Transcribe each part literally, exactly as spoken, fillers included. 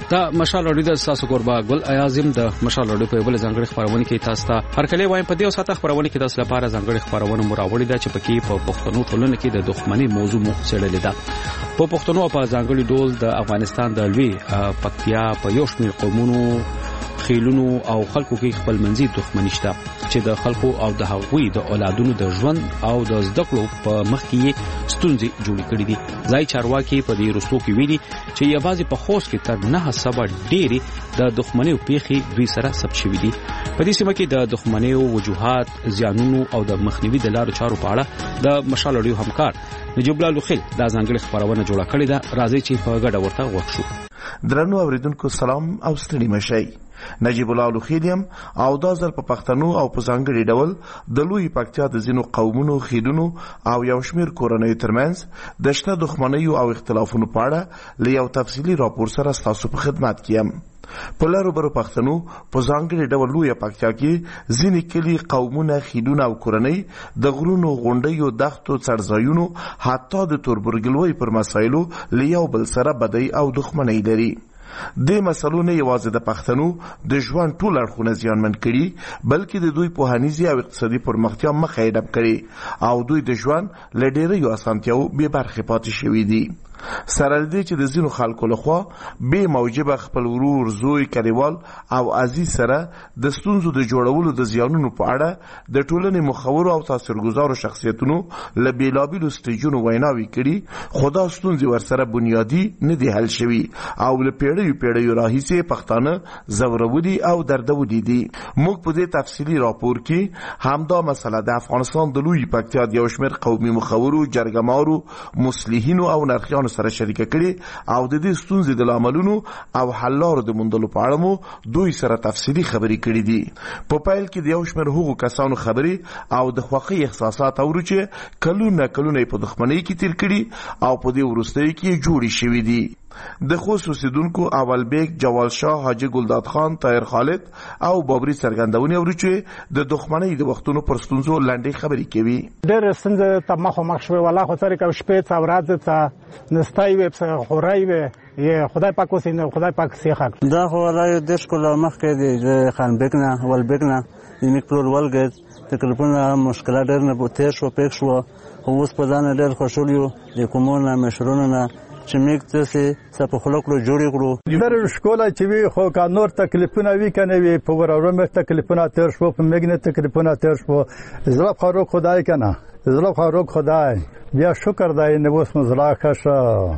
دا مشال اوري د تاسو قربا ګل اعظم د مشال اوري په بل ځانګړي خبرونه کې تاسو ته هر کله وایم په دې او ساته خبرونه کې تاسو لپاره ځانګړي خبرونه مراوړي دا چې پکې په پښتنو ټولنه کې د دښمنۍ موضوع مو څېړلې ده. په پښتنو په ځانګړي ډول د افغانستان د لوی پکتیا په یو شمېر قومونو خیلونو او خلکو کې خپل منځي دښمني شته چې د خلکو او د هغوی د اولادونو د ژوند او د زده کړو په مخ کې ستونزې جوړې کړې دي. ځای چارواکي په دې رسو کې ویلي چې یوازې په خوست کې تر نه سبا ډېری د دښمنۍ پیښې دوی سره ثبت شوې دي. په دې سیمه کې د دښمنۍ وجوهات، زیانونو او د مخنیوي د لارو چارو په اړه د مشال اوري همکار نجیب الله لوخیل دا ځانګړي خبرونه جوړه کړې ده. راځي چې په ګډه ورته وښو. درنو اوریدونکو سلام او ستړي مشئ. نجیب الله لوخیلیم او دا ځل په پښتنو او په ځانګړي ډول د لوی پکتیا د ځینو قومونو، خیلونو او یو شمېر کورنیو ترمنځ د شته دښمنیو او اختلافونو په اړه له یو تفصیلي راپور سره ستاسو په خدمت کې یم. په لارو برو پښتنو په ځانګړي ډول لوی پکتیا کې ځینې کلي، قومونه، خیلونه او کورنۍ د غرونو، غونډیو، دښتو، څړځایونو حتی د توربرګلوۍ پر مسایلو له یو بل سره بدۍ او دښمنۍ لري. دې مسلو نه یوازې د پښتنو د ژوند ټول اړخونه زیانمن کړي بلکې د دوی پوهنیزي او اقتصادي پرمختیا مخه یې ډب کړي او دوی د ژوند له ډېرو اسانتیاو بې برخې پاتې شوي دي. سره دې چې د ځینو خلکو لخوا بې موجبه خپل ورور، زوی، کلیوال او عزیز سره د ستونزو د جوړولو د زیانونو په اړه د ټولنې مخورو او تاثیرګذارو شخصیتونو له بېلابېلو سټیجونو ویناوې کړي، خو دا ستونزې ورسره بنیادي نه دي حل شوي او له پیړیو پیړیو راهیسې پښتانه ځورولي او دردولي دي. موږ په دې تفصیلي راپور کې همدا مسله د افغانستان د لوی پکتیا د یو شمېر قومي مخورو، جرګمارو، مصلحینو او نرخیانو سره شریکه کړي او د دې ستونزې د لاملونو او حل لارو د موندلو په اړه مو دوی سره تفصیلي خبرې کړي دي. په پیل کې د یو شمېر هغو کسانو خبرې او د خوښۍ احساسات اورو چې کلونه کلونه په دښمنۍ کې تیر کړي او په دې وروستیو کې جوړې شوي دي. د خوست اوسیدونکو اول بیگ، جوال شاه، حاجی ګلداد خان، طاهر خالد او بابري څرګندونې اورو چې د دښمنۍ د وختونو پر ستونزو لنډې خبرې کوي. ډېرې ستونزې ته مخ مخ شوې، والله خو سره کوم شپې څه ورځې څه نستی وې، څه خورۍ وې، یې خدای پاک اوسې خدای پاک سیخه دا خو والله د ښکلا مخکې د خان بیگ نه ول بیگ نه زموږ پلور ولګېد تکلیفونه مشکلات ډېر نه تېر شو پېښ شو، خو اوس په ځان ډېر خوشحال یو د کومو نه مشرونو نه چې موږ تاسې څه په خوله کړو جوړې کړو. در ښکلا چې وي خو که نور تکلیفونه وي که نه وي، په ورورو مې تکلیفونه تېر شو، په موږ نه تکلیفونه تېر شو. زړه خو روغ خدای که نه، زړه خو روغ خدای، بیا شکر دی نه اوس مو زړه ښه شه،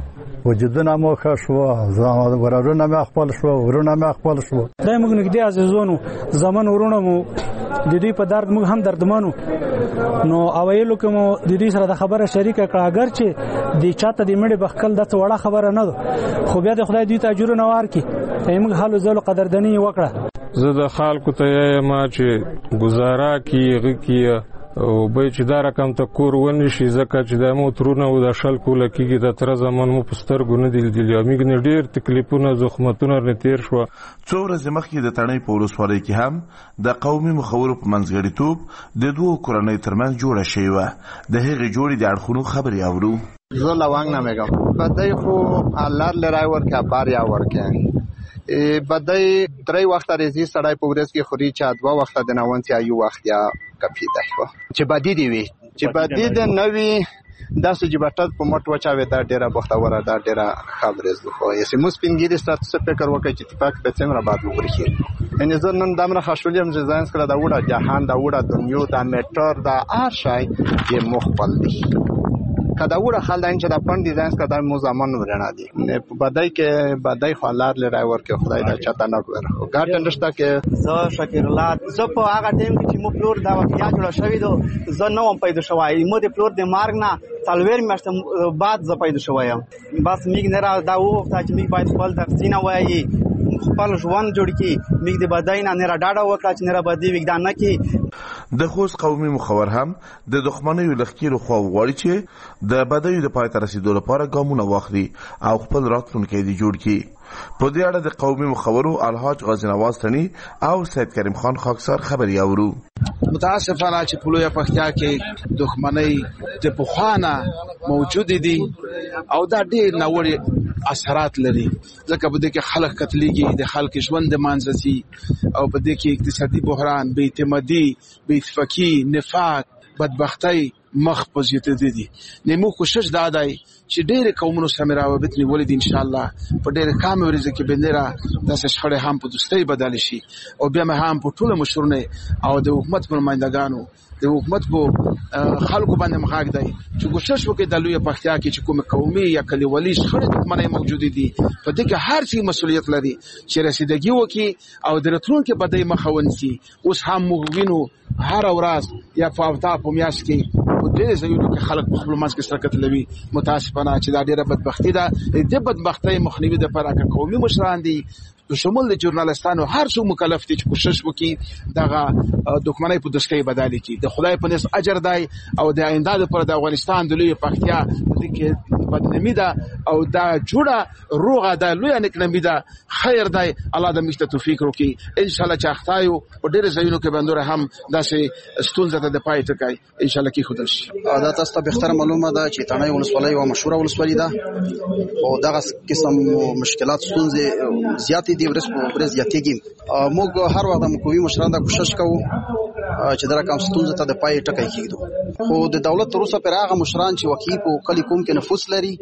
وجودونه مو ښه شوه، ورورونه مې خپل شوه، ورونه مې خپل شوه. دا موږ نږدې عزیزانو زمن ورونه مو د دوی په درد موږ هم دردمانو، نو اوایلو کې مو د دوی سره د خبره شریکه کړه، اگر چې د چاته د مړي بخښل داسې وړه خبره نه ده، خو بیا د خدای دوی ته اجرونه ورکړي، موږ حال زلو قدرداني وکړه. زه د خلکو ته یم چې ګزاره کړي، هغه کې او به چې دا رقم ته کور ونشي، ځکه چې د موترونه او د شلکو لکېږي د تره زمان مو په سترګو نه دي لیدلي او موږ نه ډېر تکلیفونه زخمتونه نه تېر شوه. څو ورځې مخکې د تڼۍ په ولسوالۍ کې هم د قومي مخورو په منځګړیتوب د دوو کورنیو ترمنځ جوړه شوې وه. د هغې جوړې د اړخونو خبرې اورو. زه لونګ نمیگم بدای خو حلال لرای ورکه باریا ورکه بدای درې وخت ریزي سړی په ورځ کې خوري چې دوه وخت د ناونتیا یو وخت یا کپیده شو چې بدی دی وي چې بدی د نوې داسې جبټات په موټ وچاوي دا ډیره بختوره دا ډیره خبرې زه خو یې سیموس پینګیری ستاسو څه فکر وکړي چې اتفاق به څنګه بعد وګوري. ان زه نن دمره خښولم چې ځان سره دا وړه جهان دا وړه دنیا دا میټر دا هر شی یې مخبل دی کدا وړه خلدان چې دا پند ډیزاین کدا مو زمان ورنه دي بدای کې بدای خلار لري ورکه خدای دا چاته نه ګور ګارډ اندشتا کې زه شکر الله زه په هغه ټیم کې چې مو فلور دا واقعیا جوړ شوی دو زه نو هم پیدا شوی مو د فلور د مارګ نه تلویر میاشت بعد زه پیدا شوم بس میګ نه را دا وو چې میګ باید خپل درسینه وایي خپل ژوند جوړ کی میګ د بدای نه نه را ډاډه وکړه چې نه را بدی وګدان نه کی. د خوست قومي مخور هم د دښمنیو لخکیرو خو غواړي چې د بدایو د پای ته رسیدو لپاره ګامونه واخلي او خپل راتلونکی دی جوړ کړي. په دې اړه د قومي مخورو الحاج غازی نواز تنی او سید کریم خان خاکسار خبري اورو. متاسفانه چې په لویه پکتیا کې دښمنۍ د پخوانه موجود دي او دا ډېر ناوړه اثرات لري ځکه په دې کې خلک قتلېږي د خلک ژوند مانځي او په دې کې اقتصادي بحران، بې اعتمادي، بې اتفاقي، نفاق، بدبختۍ مخ په زیاتېدو دي. نو کوشش دا دی چې ډېر قومونو سره روابط نیولې دي ان شاء الله په ډېر کم ورځ کې بندره داسې شخړې هم په دوستۍ بدل شي او بیا هم په ټوله مشورونه او د حکومت پر نمائندګانو د حکومت په خلکو باندې مخاګ دی چې کوشش وکړي د لوی پختیا کې چې کوم قومي یا کلیوالي شخړې دښمنۍ موجود دي په دې کې هر څه مسولیت لري چې رسیدګي وکړي او د راتلونکي بدای مخه ونیسي. اوس هم موږ وینو هر ورځ یا په هفته په میاشت کې په ډېر ځایونو کې خلک په خپل منځ کې سره قتلوي. متاسفانه چې دا ډېره بدبختي ده. د بدبختۍ مخنیوي لپاره قومي مشران دي په شمول د ژورنالستانو هر څو مکلف دي چې کوشش وکړي دغه دښمنۍ په دوستۍ بدل کړي. د خدای په نس اجر دی او د آینده لپاره د افغانستان د لوی پختیا د کې بدنامي ده او دا جوړه روغه ده لوی نکنامي ده. خیر دی الله د مشته توفیق وکړي ان شاء الله چې اختایو په ډېر ځایونو کې بندره هم داسې ستونزه ته د پای ټکای ان شاء الله کې خدای شي. دا تاسو ته به اختر معلومه ده چې تڼۍ ولسوالۍ او مشهوره ولسوالۍ ده او دغه قسم مشکلات ستونزې زیاتې دي ورس ورس زیاتېږي. موږ هر وخت د قومي مشران دا کوشش کوو چې دا رقم ستونزه ته د پای ټکای کېږي. خو د دولت تر اوسه پر هغه مشران چې وکیل په کلی کوم کې نفوذ لري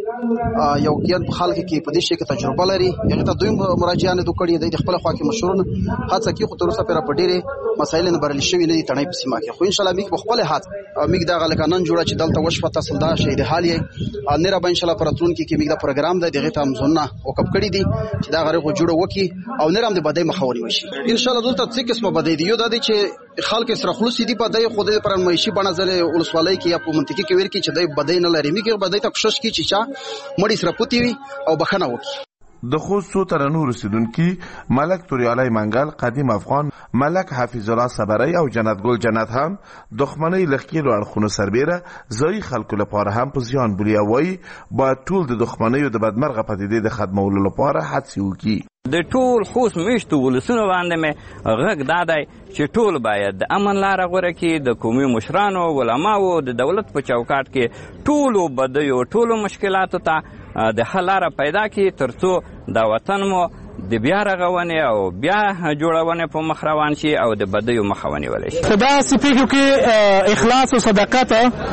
یو کېن په خلک کې په دې شي کې تجربه لري هغه ته دوی مراجعانه دوکړي د خپل خوا کې مشورونه هڅه کوي. خو تر اوسه پر په ډېرې مسایل نه برل شوی نه دي تڼۍ په سیمه کې. خو ان شاء الله موږ په خپل هات موږ دا غل قانون جوړه چې دلته وشپه تاسو دا شي د حالي نه را به ان شاء الله پرتون کې کې موږ دا پروګرام د دغه تام زونه وکړ کړی دي چې دا غره خو جوړه وکي او نه رام د بدای مخاوري وشي. ان شاء الله دلته څه قسمه بدای دی یو دا دی چې خلک سره خلوص دي په دای خو د پر معیشي بڼه زره ولسوالۍ کې یا په منطقه کې ور کې چې دای بدای نه لري موږ بدای ته کوشش کوي چې چا مړی سره پوتي وي او بخنه وکړي. د خوست څو ترنو رسیدونکي ملک توریالای منګل، قدیم افغان ملک حافظ الله صبری او جنت ګل جنت هم دښمنۍ لخکېلو اړخونو سربیره ځایي خلکو لپاره هم په زیان بولي او وایي باید ټول د دښمنیو د بدمرغه پدیدې د ختمولو لپاره هڅې وکړي. د ټول خوست میشتو ولسونو باندې مې غږ دا دی چې ټول باید د امن لاره غوره کړي. د قومي مشرانو علماو د دولت په چوکاټ کې ټولو بدیو ټولو مشکلاتو ته د حل لاره پیدا کړي تر څو دا وطن مو د بیا رغونې او بیا جوړونې په مخ روان شي او د بدیو مخه ونیولی شي. په داسې پیښو کې اخلاص او صداقت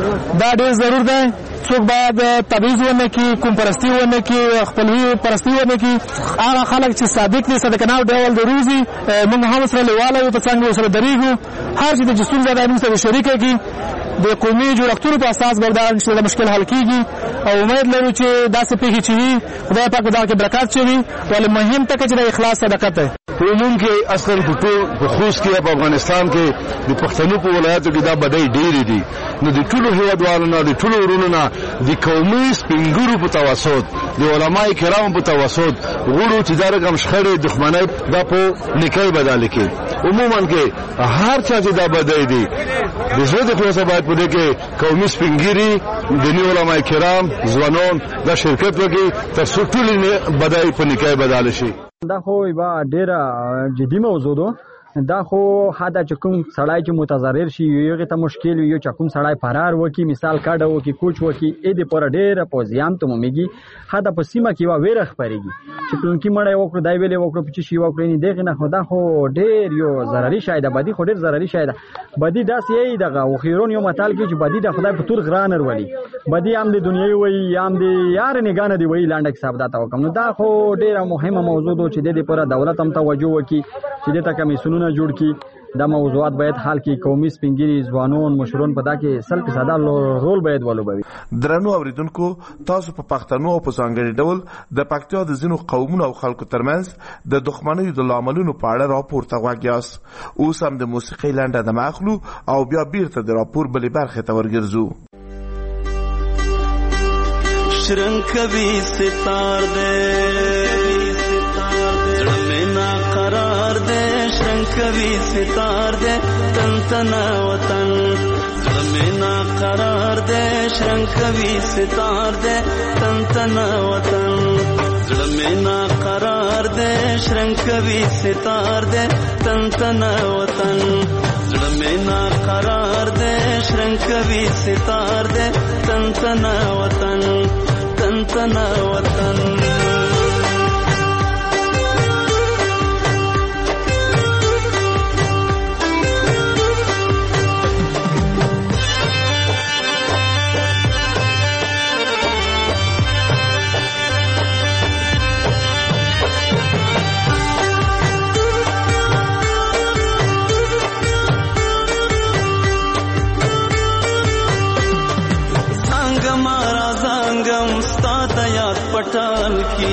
دا ډېر ضرور دی. څوک باید تبعیض ونه کړي، کوم پرستي ونه کړي، خپلوي پرستي ونه کړي. هغه خلک چې صادق دي صدقناو ډول د روزي موږ هم سره لیواله یو په څنګه سره درېږو. هر چې د جسون زیاده موږ سره شریکه کړي د قومي جوړښتونو په اساس بردار چې د مشکل حل کېږي او امید لرو چې داسې پیښې چې وي خدای پاک دا کې برکات چوي. ولې مهم ټکی چې د اخلاص صداقت دی. په عموم کې اصلا په ټول په خوست کې په افغانستان کې د پښتنو په ولایتو کې دا بدای ډېرې دي. نو د ټولو هیوادوالو نه د ټولو ورونو نه د قومي سپینګرو په توسط د علماء کرامو په توسط غوړو چې دا رقم شخړې دښمنۍ دا په نکای بدل کړي. عموما کې هر چا چې دا بدای دي د زړه د خلاصه باید په دې کې قومي سپینګری دیني علماء کرام ځوانان دا شرکت وکړي تر څو ټول بدای په نکای بدل شي. دا خو یو ډېره جدي موضوع ده. دا خو حدا چې کوم سړی چې متضرر شي یو ته مشکل وي یو چې کوم سړی فرار وکي مثال کاډه وکي کوچ وکي اې د پر ډېر په زیان ته موميږي. حدا په سیمه کې وا ویره خبرېږي چې کومکی مړی وکړو دای ویلې وکړو چې شي وکړي نه دغه نه خدا خو ډېر یو ضرري شاید بدی خو ډېر ضرري شاید بدی داس یې دغه او خیرون یو متال کې چې بدی د خدای په تور غرانر ولی بدی هم د دنیوي وي هم د یار نگانه دی وی لاندې حساب دا تا وکم. نو دا خو ډېر مهمه موضوع ده چې د دې پر دولت هم توجه وکي چې د کمیسیونونو جوړ کی دا موضوعات باید حل کی. قومي سپینګری ځوانون مشرون په دا کې سل فیصد رول باید ولوبوي. درنو اوریدونکو تاسو په پښتنو او په ځانګړي ډول د پکتیا د ځینو قومونو او خلکو ترمنځ د دښمنۍ د لاملونو په اړه راپور ته غوږ یاست. اوس هم د موسیقۍ لنډه د ماخلو او بیا بیرته د راپور بلې برخې ته ورګرځو. شرنګ کوي ستار دې قرار دے شرنگ کبھی ستار دے تن تنا وطن زمینا قرار دے شرنگ کبھی ستار دے تن تنا وطن زمینا قرار دے شرنگ کبھی ستار دے تن تنا وطن زمینا قرار دے شرنگ کبھی ستار دے تن تنا وطن تن تن تنا وطن पटाल की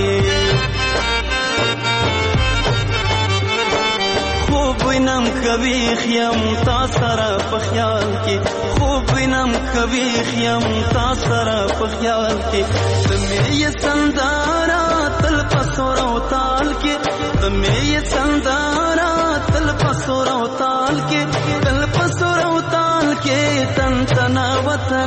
खूब विनम कभी खियम तासरा पख्याल की खूब विनम कभी खियम तासरा पख्याल की तुम्हें ये संदारा तल पसोरा ताल के तुम्हें ये संदारा तल पसोरा ताल के तल पसोरा ताल के तन तना वतन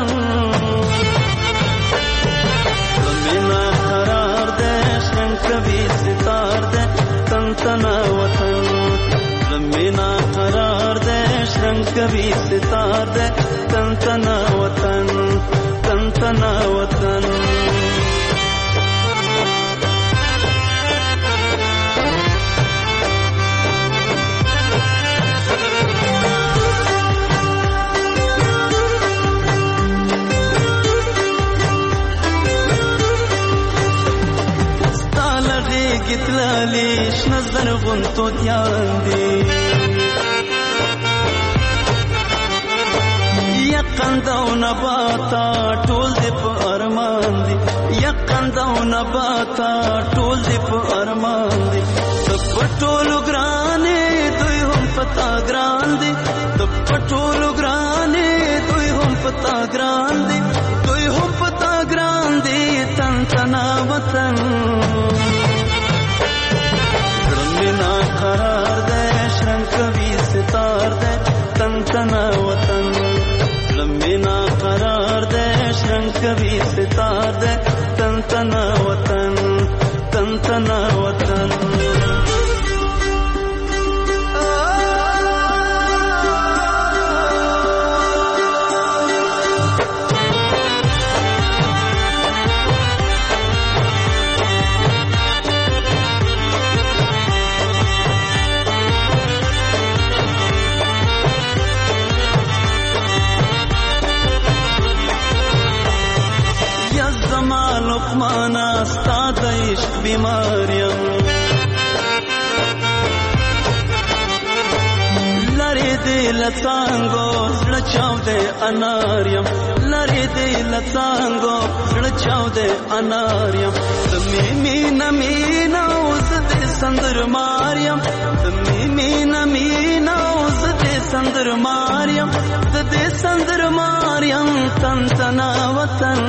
बिना करार दे शरण कभी सितार दे तन तना वतन बिना करार दे शरण कभी सितार दे तन तना वतन तन तना वतन گتلالیش نظر غنتو دیان دی یقندو نباتا ټول دی په ارمان دی یقندو نباتا ټول دی په ارمان دی پټولو ګرانې دوی هم پتا ګران دی پټولو ګرانې دوی هم پتا ګران دی دوی هم پتا ګران دی تن تنا وطن बिना करार दे शरण कभी सितार दे तन तना वतन बिना करार दे शरण कभी सितार दे तन तना वतन तन तना वतन لقمانا استاد عشق بیماریم لری دی لڅانګو زړه چاو دې اناریم لری دی لڅانګو زړه چاو دې اناریم تمې مینا مینا اوس دې سندر ماریم تمې مینا مینا اوس دې سندر ماریم دې سندر ماریم تن تنا وطن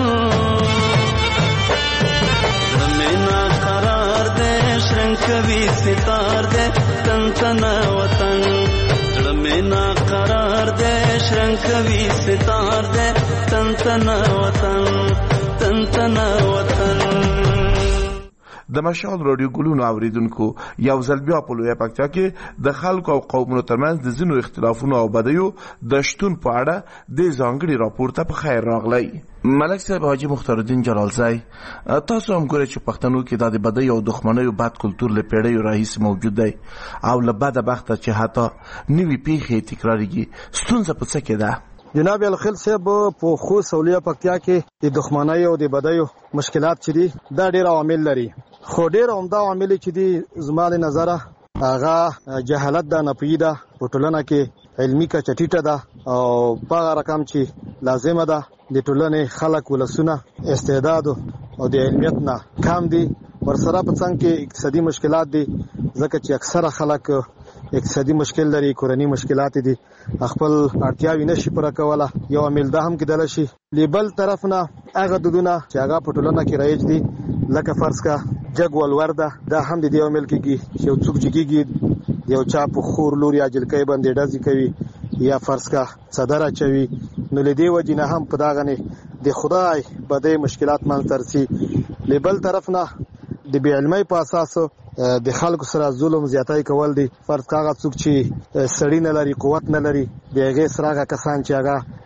बिना करार दे शरण कभी सितार दे तन तना वतन बिना करार दे शरण कभी सितार दे तन तना वतन तन तना वतन د مشال رادیو ګلونو اوریدونکو یو ځل بیا په لویه پکتیا کې د خلکو او قومونو ترمنځ د ځینو اختلافونو او بدیو د شتون په اړه د ځانګړي راپور ته په خیر راغلی. ملک صاحب حاجی مختار الدین جلالزی، تاسو هم ګورئ چې پښتنو کې د بدیو او دښمنیو بد کلتور له پیړیو راهیسې موجود دی او له بده بخته چې حتی نوې پیښې تکراریږي. ستونزه په څه کې ده؟ جناب الخل صاحب په خو سولیا پکتیا کې د دښمنۍ او د بدیو مشکلات چې دي دا ډېر عوامل لري، خو ډېر عمده عوامل چې دي زما د نظره هغه جهالت ده، ناپوهي ده، په ټولنه کې علمي کچه ټیټه ده او په رقم چې لازمه ده د ټولنې خلک ولسونه استعداد او د علمیت نه کم دي. ورسره په څنګ کې اقتصادي مشکلات دي، ځکه چې اکثره خلک اقتصادي مشکل لري، کورنۍ مشکلات دي، خپل اړتیاوې نشي پوره کوله. یو عامل ده هم کېدلی شي. بل طرف نه هغه دودونه چې هغه په ټولنه کې رایج دي لکه فرض کا جګ ولور ده، دا هم د دې عامل کېږي چې یو څوک جګېږي یو چا په خور لور یا جلکۍ باندې ډزې کوي یا فرض کا صدر اچوي، نو له دې وجې نه هم په دغه نه د خدای بدې مشکلات منځته رسي. له بل طرف نه د بې علمۍ په اساس د خلکو سره ظلم زیاتی کول دي. فرض کاغه څوک چې سړی نه لري، قوت نه لري، د هغې سره هغه کسان چې هغه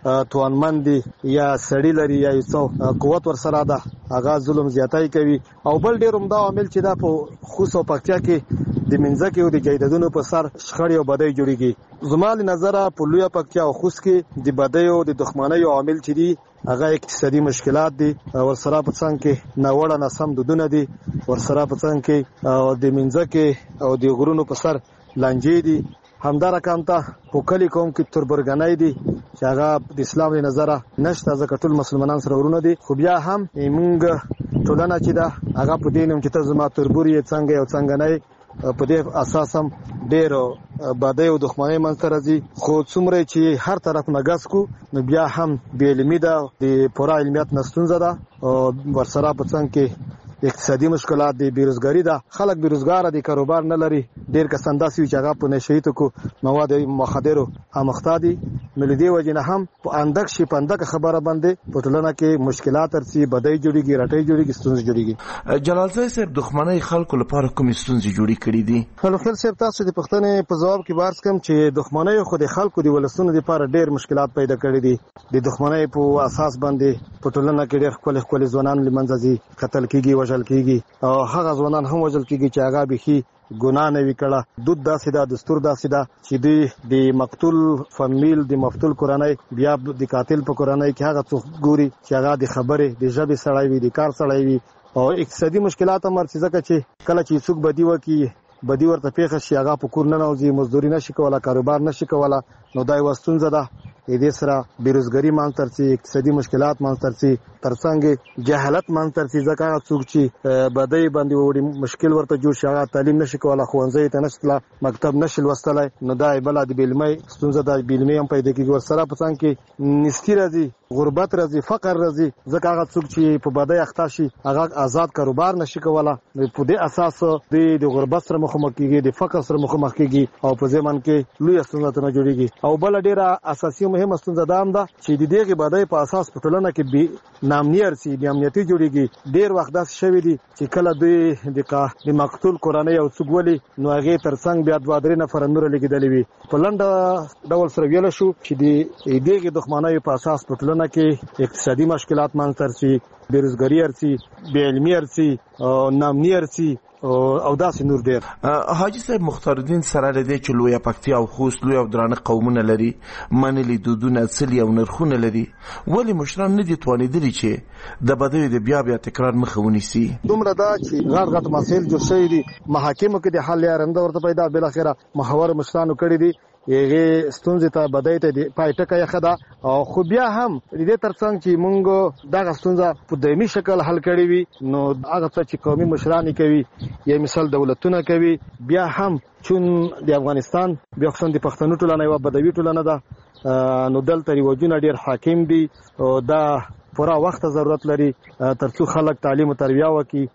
توانمند یا سړی لري یا یو قوت ورسره ده هغه ظلم زیاتای کوي او بل ډیر عمده عامل چې دا په خوست او پکتیا کې د منځکه او د جایدادونو په سر شخړې او بدۍ جوړیږي. زما له نظره په لوی پکتیا او خوست کې د بدۍ او د دښمنۍ عامل چې دي هغه اقتصادي مشکلات دي ورسره په څنګ کې ناوړه ناسم دودونه دي ورسره په څنګ کې او د منځکه او د غرونو په سر لانجې دي. همدار کام ته په کلی قوم کې تربرګنۍ دي چې هغه د اسلام له نظره نشته ځکه ټول مسلمانان سره ورونه دي خو بیا هم موږ ټولنه چې ده هغه په دینم چې ته زما تربور یې څنګه یو څنګه نه په دې اساس هم ډېر بدۍ او دښمنۍ منځته راځي. خو څومره چې هر طرف نه ګس کو نو بیا هم بې علمي ده د پوره علمیت نه ستونزه ده ورسره په څنګ کې اقتصادي مشکلات دي بیروزګاری ده خلک بیروزګار دي کاروبار نه لري ډېر کسان داسې وي چې هغه په نشهیي توکو مواد مخدرو اموخته دي نو له دې وجې نه هم په اندک شي په اندک خبره باندې په ټولنه کې مشکلات ورسي بدۍ جوړیږي رټۍ جوړیږي ستونزې جوړیږي. جلال زای صاحب دښمنۍ خلکو لپاره کومې ستونزې جوړې کړې دي؟ هلو خیر صاحب تاسو د پوښتنې په ځواب کې بارس کوم چې دښمنۍ خو د خلکو د ولسونو لپاره ډېر مشکلات پیدا کړي دي. د دښمنۍ په اساس باندې په ټولنه کې ډېر ښکلي ښکلي ځوانان له منځه ځي قتل کېږي وژل کېږي او هغه ځوانان هم وژل کېږي چې هغه بيخي ګناه نه وی کړه دود داسې ده دستور داسې ده چې دوی د مقتول فامیل د مقتول کورنۍ بیا د قاتل په کورنۍ کې هغه څوک ګوري چې هغه د خبرې د ژبې سړی وي د کار سړی وي او اقتصادي مشکلات هم ورسي ځکه چې کله چې څوک بدی وکړي بدی ورته پیښه شي هغه په کور نه نوځي مزدوري نشي کوله کاروبار نشي کوله نو دا یو ستونزه ده. دې سره بیروزګاری منځته راځي اقتصادي مشکلات منځته راځي ترڅنګ جهالت منځته راځي ځکه څوک چې بدی باندې وړي مشکل ورته جوړ شي هغه تعلیم نشي کوله ښوونځی ته نشي مکتب نشي لوستلای نو دا بل د بیلمۍ ستونزه ده بیلمۍ هم پیدا کیږي ورسره په څنګ کې نستی راځي غربت راځي فقر راځي ځکه هغه څوک چې په بدی اخته شي هغه آزاد کاروبار نشي کوله په دې اساس د غربت سره مخامخ کیږي د فقر سره مخامخ کیږي او په ځمن کې لوی ستونزه نه جوړیږي. او بل ډیره اساسي مهمه ستونزه ده هم ده چې د دې بدی په اساس په ټولنه کې بي نامنیت سي د امنیتي جوړیږي. ډیر وخت داسې شوی دی چې کله دوی د مقتول کورنۍ او څوګولي نو هغه ترڅنګ بیا دوه درې نفر نور لګیدلې وي په لنډه ډول سره ویل شو چې د دې دښمنۍ په اساس په ټولنه کې اقتصادي مشکلات منځته راځي بیروزګاری ارسي بې علمي ارسي نامني ارسي او داسې نور ډیر. حاجی صاحب مختار الدین سره لري چې لوی پکتیا او خوست لوی او درانه قومونه لري منلي دودونه اصلي او نرخونه لري ولی مشران نه دي توانیدلي چې د بدوی د بیا بیا تکرار مخه ونیسي. دومره دا چې غټ غټ مسایل جوړ شوي دي محاکمو کې د حل یارنده ورته پیدا بل اخره محور مشرانو کړی دي یغه ستونزې ته بدای ته دی پای ټکه یې خدا او خو بیا هم دې ترڅنګ چې مونږ دا ستونزه په دایمي شکل حل کړی وي نو هغه څه چې قومي مشران کوي یا مثال دولتونه کوي بیا هم چون د افغانستان بیا خصوصا د پښتنو ټولنه یو بدوي ټولنه ده نو دلته ریواجونه ډیر حاکم دي او دا پوره وخت ضرورت لري ترڅو خلک تعلیم او تربیه وکړي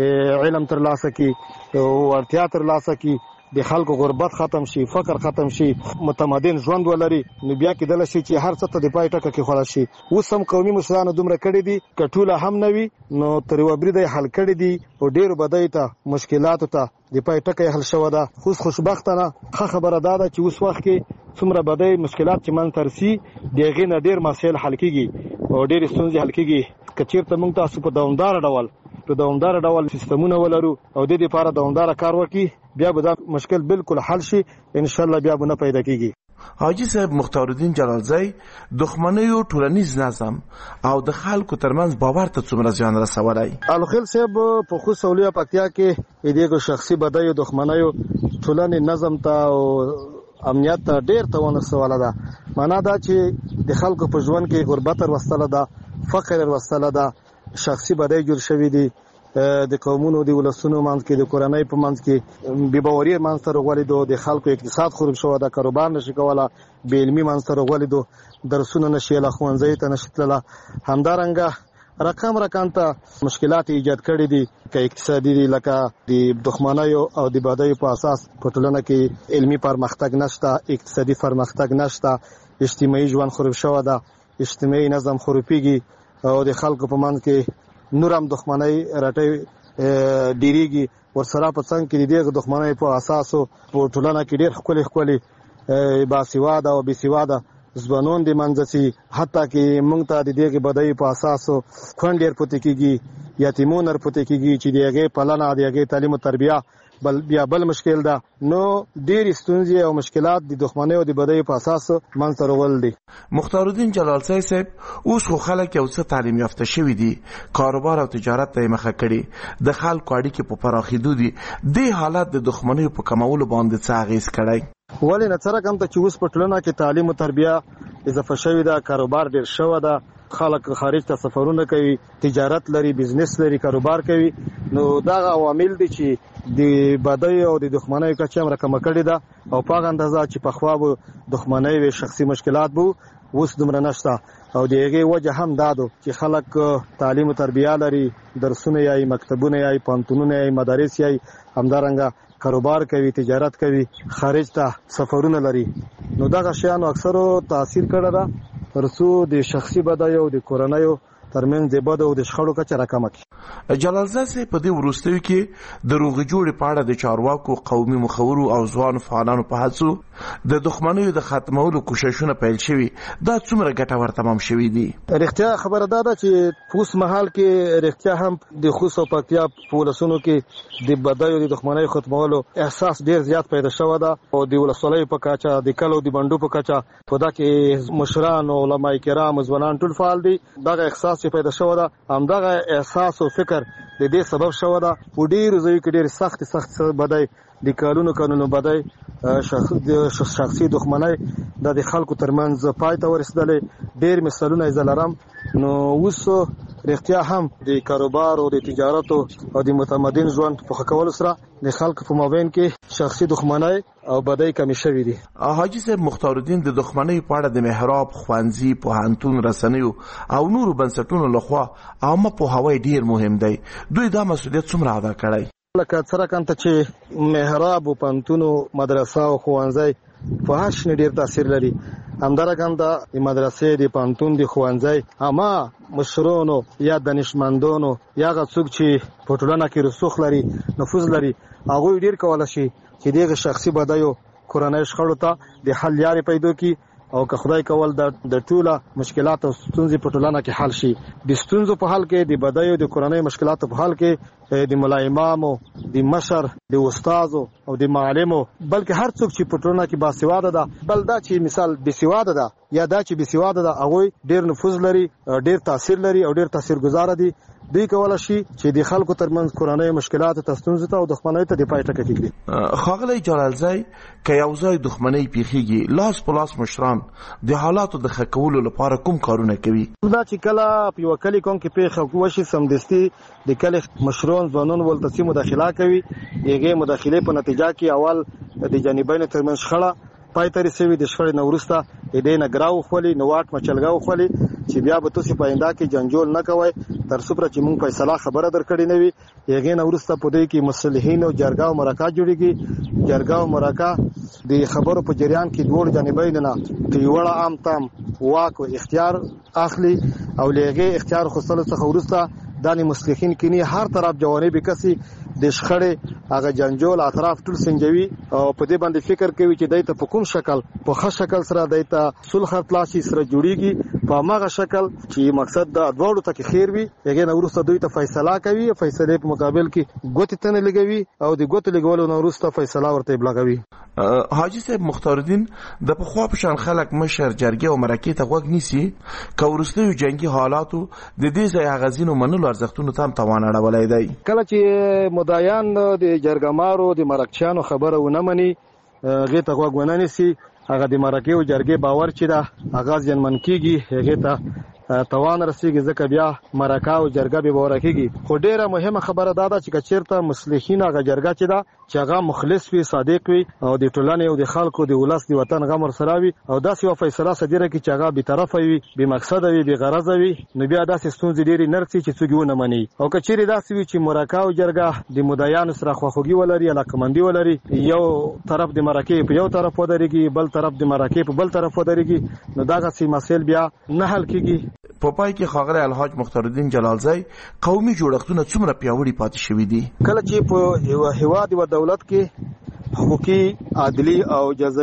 علم ترلاسه کړي او ورتیا ترلاسه کړي د خلکو غربت ختم شي فقر ختم شي متمدن ژوند ولري نو بیا کې دل شي چې هر څه ته د پای ټکه کې خلاص شي. اوس هم قومي مشرانو دومره کړی دي کټوله هم نوي نو تر وبري د حل کړی دي او ډیر بدای ته مشکلات ته د پای ټکه حل شو ده. خو خوشبختانه خبره ده چې اوس وخت کې څومره بدای مشکلات چې من ترسي دغه نه ډیر مسایل حل کیږي او ډیر ستونزې حل کیږي کچیر ته موږ تاسو په دوامدار ډول په دوامدار ډول سیستمونه ولرو او د دې لپاره دوامدار کار وکړي بیا به دا مشکل بالکل حل شي ان شاء الله بیا به نه پیدا کیږي. حاجی صاحب مختار الدین جلالزی دښمنیو ټولنیز نظم او د خلکو ترمنځ باور ته څومره ځان رسولای؟ الخیل صاحب په خو سولیا پکتیا کې دغه شخصي بدایو دښمنیو ټولنی نظم ته او امنیت ته ډیر توان رسوله ده. معنا دا چې د خلکو په ژوند کې غربت ورستله ده فقر ورستله ده شخصي بدای جوړ شوی دي د قومونو د ولسونو منځ کې د کورنۍ په منځ کې بې باوري منځ ته راغلي دو د خلکو اقتصاد خراب شو د کاروبار نشي کوله بې علمي منځ ته راغلي دو درسونه نشي له ښوونځي ته نشي تلله همدارنګه رقم رقم ته مشکلات ایجاد کړي دي که اقتصادي دي لکه د دښمنیو او د بدایو په اساس په ټولنه کې علمي پرمختګ نشته اقتصادي پرمختګ نشته اجتماعي ژوند خراب شو ده اجتماعي نظم خرابېږي او د خلکو په منځ کې نورم دښمنۍ راټي ډیریږي ورسره په څنګه کې دغه دښمنۍ په اساسو په ټولنه کې ډېر خپل خپل باسیواده او بسیواده ځوانان د منځسي حتی کې موږ ته د دې بدای په اساس خوندیر پته کیږي یتیمون ور پته کیږي چې دغه پلان د هغه تعلیم او تربیه بل بیا بل مشکل ده نو ډېر ستونزې او مشکلات د دښمنۍ او د بدۍ په اساس منځ ته راغول دي. مختار الدین جلالزی صاحب اوس خو خلک یو څه تعلیم یافته شوي دي، کاروبار او تجارت ته مخه کړي، د خلکو اړیکې په پراخېدو دي. دې حالت د دښمنۍ په کمولو باندې څه اغېز کړی؟ ولې نه څرک هم ته چې اوس په ټولنه کې تعلیم او تربیه اضافه شوې ده، کاروبار ډېر شوی ده، خلک خارج ته سفرونه کوي، تجارت لري، بزنس لري، کاروبار کوي. نو دا عوامل دي چې د بدۍ او د دښمنۍ کچه هم راکمه کړې ده او په هغه اندازه چې پخوا به دښمنۍ وي شخصي مشکلات به اوس دومره نشته. او د هغې وجه هم دا ده چې خلک تعلیم و تربیه لري، درسونه یې مکتبونه یې پوهنتونونه یې مدارس یې همدارنګه کاروبار کوي، تجارت کوي، خارج ته سفرونه لري. نو دغه شیانو اکثرو تاثیر کړی ده تر څو د شخصي بدیو د کورنیو ترمنځ د بد او د شخړو کچه راکمه کړي. جلالزی صاحب په دې وروستیو کې د روغې جوړې په اړه د چارواکو، قومي مخورو او ځوانو فعالانو په هڅو د دښمنیو د ختمولو کوششونه پیل شوي. دا څومره ګټور تمام شوي دي؟ رښتیا خبره دا ده چې اوس مهال کې رښتیا هم د خوست او پکتیا په ولسونو کې د بدیو د دښمنیو ختمولو احساس ډیر زیات پیدا شوی ده او د ولسوالیو په کچه، د کلو د بندو په کچه په دا کې مشران او علما کرام ځوانان ټول فعال دي. دغه احساس چې پیدا شوی ده همدغه احساس او فکر د دې سبب شوی ده په ډیرو ځایو کې ډیر سخت سخت بدی د کالونو کانونو بدی شخصي دښمنۍ د د خلکو ترمنځ پای ته ورسېدلې. ډیر مثالونه یې زه لرم. نو اوس رښتیا هم د کاروبار او د تجارت او د متمدن ژوند په ښه کولو سره د خلکو په مابین کې شخصي دښمنۍ او بدۍ کمې شوې دي. حاجي صاحب مختار الدین د دښمنۍ په اړه د محراب، ښوونځي، پوهنتون، رسنیو او نورو بنسټونو لخوا عامه پوهاوی ډیر مهم دی. دوی دا مسؤلیت څومره ادا کړی؟ لکه څرګند ته چې محراب او پوهنتون، مدرسه او ښوونځی په هر شي ډیر تاثیر لري. همدارنګه د مدرسې، د پوهنتون، د ښوونځي اما مشرونو یا دانشمندانو یا هغه څوک چې په ټولنه کې رسوخ لري، نفوذ لري، هغوی ډیر کولی شي چې دغه شخصي بدیو، کورنۍ شخړو ته د حل لارې پیدا کړي او که خدای کول د ټوله مشکلات او ستونزې په ټولنه کې حل شي. د ستونزو په حل کې، د بدیو د کورنۍ مشکلاتو په حل کې د ملا امامو، د مشر، د استادو او د معلمو، بلکې هر څوک چې په ټولنه کې باسواده ده، بل دا چې مثال بېسواده ده یا دا چې بېسواده ده، هغوی ډیر نفوذ لري، ډیر تاثیر لري او ډیر تاثیرګذاره دي. دوی کولی شي چې د خلکو ترمنځ کورنۍ مشکلاتو ته، ستونزو ته او دښمنۍ ته د پای ټکی کېږدي. ښاغلی جلالزی، که یو ځای دښمنۍ پیښیږي، لاس په لاس مشران د حالاتو د ښه کولو لپاره کوم کارونه کوي؟ دا چې کله په یوه کلي کوم کې پیښه وشي، سمدستي د کلي مشران، ځوانان ولتسي مداخله کوي. هغې مداخلې په نتیجه کې اول د جانبینو ترمنځ شخړه پای ته رسوي. د شخړې نه وروسته د دې نه ګرا وخولي، نو واټ مچلګا وخولي چې بیا به تاسو په آینده کې جنجول نه کوئ تر څو چې موږ فیصله خبره درکړې نه وي. هغې نه وروسته په دې کې مصلحین او جرګه او مرکه جوړېږي. جرګه او مرکه د خبرو په جریان کې دواړو جانبینو نه پیوړه عام تام واک او اختیار اخلي او له هغې اختیار خصلو څخه وروسته دانی مصلحین کینی هر طرف جوانب کسي د شخړې هغه جنجول اطراف ټول سنجوي او په دې باندې فکر کوي چې دایته په کوم شکل، په ښه شکل سره دایته صلح اطلاعي سره جوړیږي، په هغه شکل چې مقصد د دواړو ته خیر وي. هغه نه وروسته دوی ته فیصله کوي، فیصله په مقابل کې ګوتې تنه لګوي او د ګوتې لګولو نه وروسته فیصله ورته ابلاغوي. حاجي صاحب مختار الدین، د پخوا په شان خلک مشر، جرګې او مرکې ته غوږ نیسي که وروستیو جنګي حالاتو د دې ځای اغازینو منلو ارزښتونو ته هم توان اړولی دی؟ کله چې مدعیان د جرګمارو، د مرکچیانو خبره ونه مني، هغې ته غوږ ونه نیسي، هغه د مرکې او جرګې باور چې ده هغه زیانمن کېږي، هغې ته توان رسیږي، ځکه بیا مرکه او جرګه بې باوره کېږي. خو ډېره مهمه خبره دا ده چې که چېرته مصلحین هغه جرګه چې ده چې هغه مخلص وي، صادق وي او د ټولنې او د خلکو د ولس د وطن غم ورسره وي او داسې یوه فیصله صادره کړي چې هغه بېطرفه وي، بې مقصده وي، بې غرضه وي، نو بیا داسې ستونزې ډېرې نه رسي چې څوک یې ونه مني. او که چېرې داسې وي چې مرکه او جرګه د مدعیانو سره خواخوږي ولري، علاقمندي ولري، یو طرف د مرکې په یو طرف ودرېږي، بل طرف د مرکې په بل طرف ودرېږي، نو دغسې مسایل بیا نه حل کېږي. په پای کې ښاغلی الحاج مختار الدین جلالزی، قومي جوړښتونه څومره پیاوړي پاتې شوي دي؟ کله چې په یوه هېواد، یوه دولت کې حقوقي، عدلي او جزایي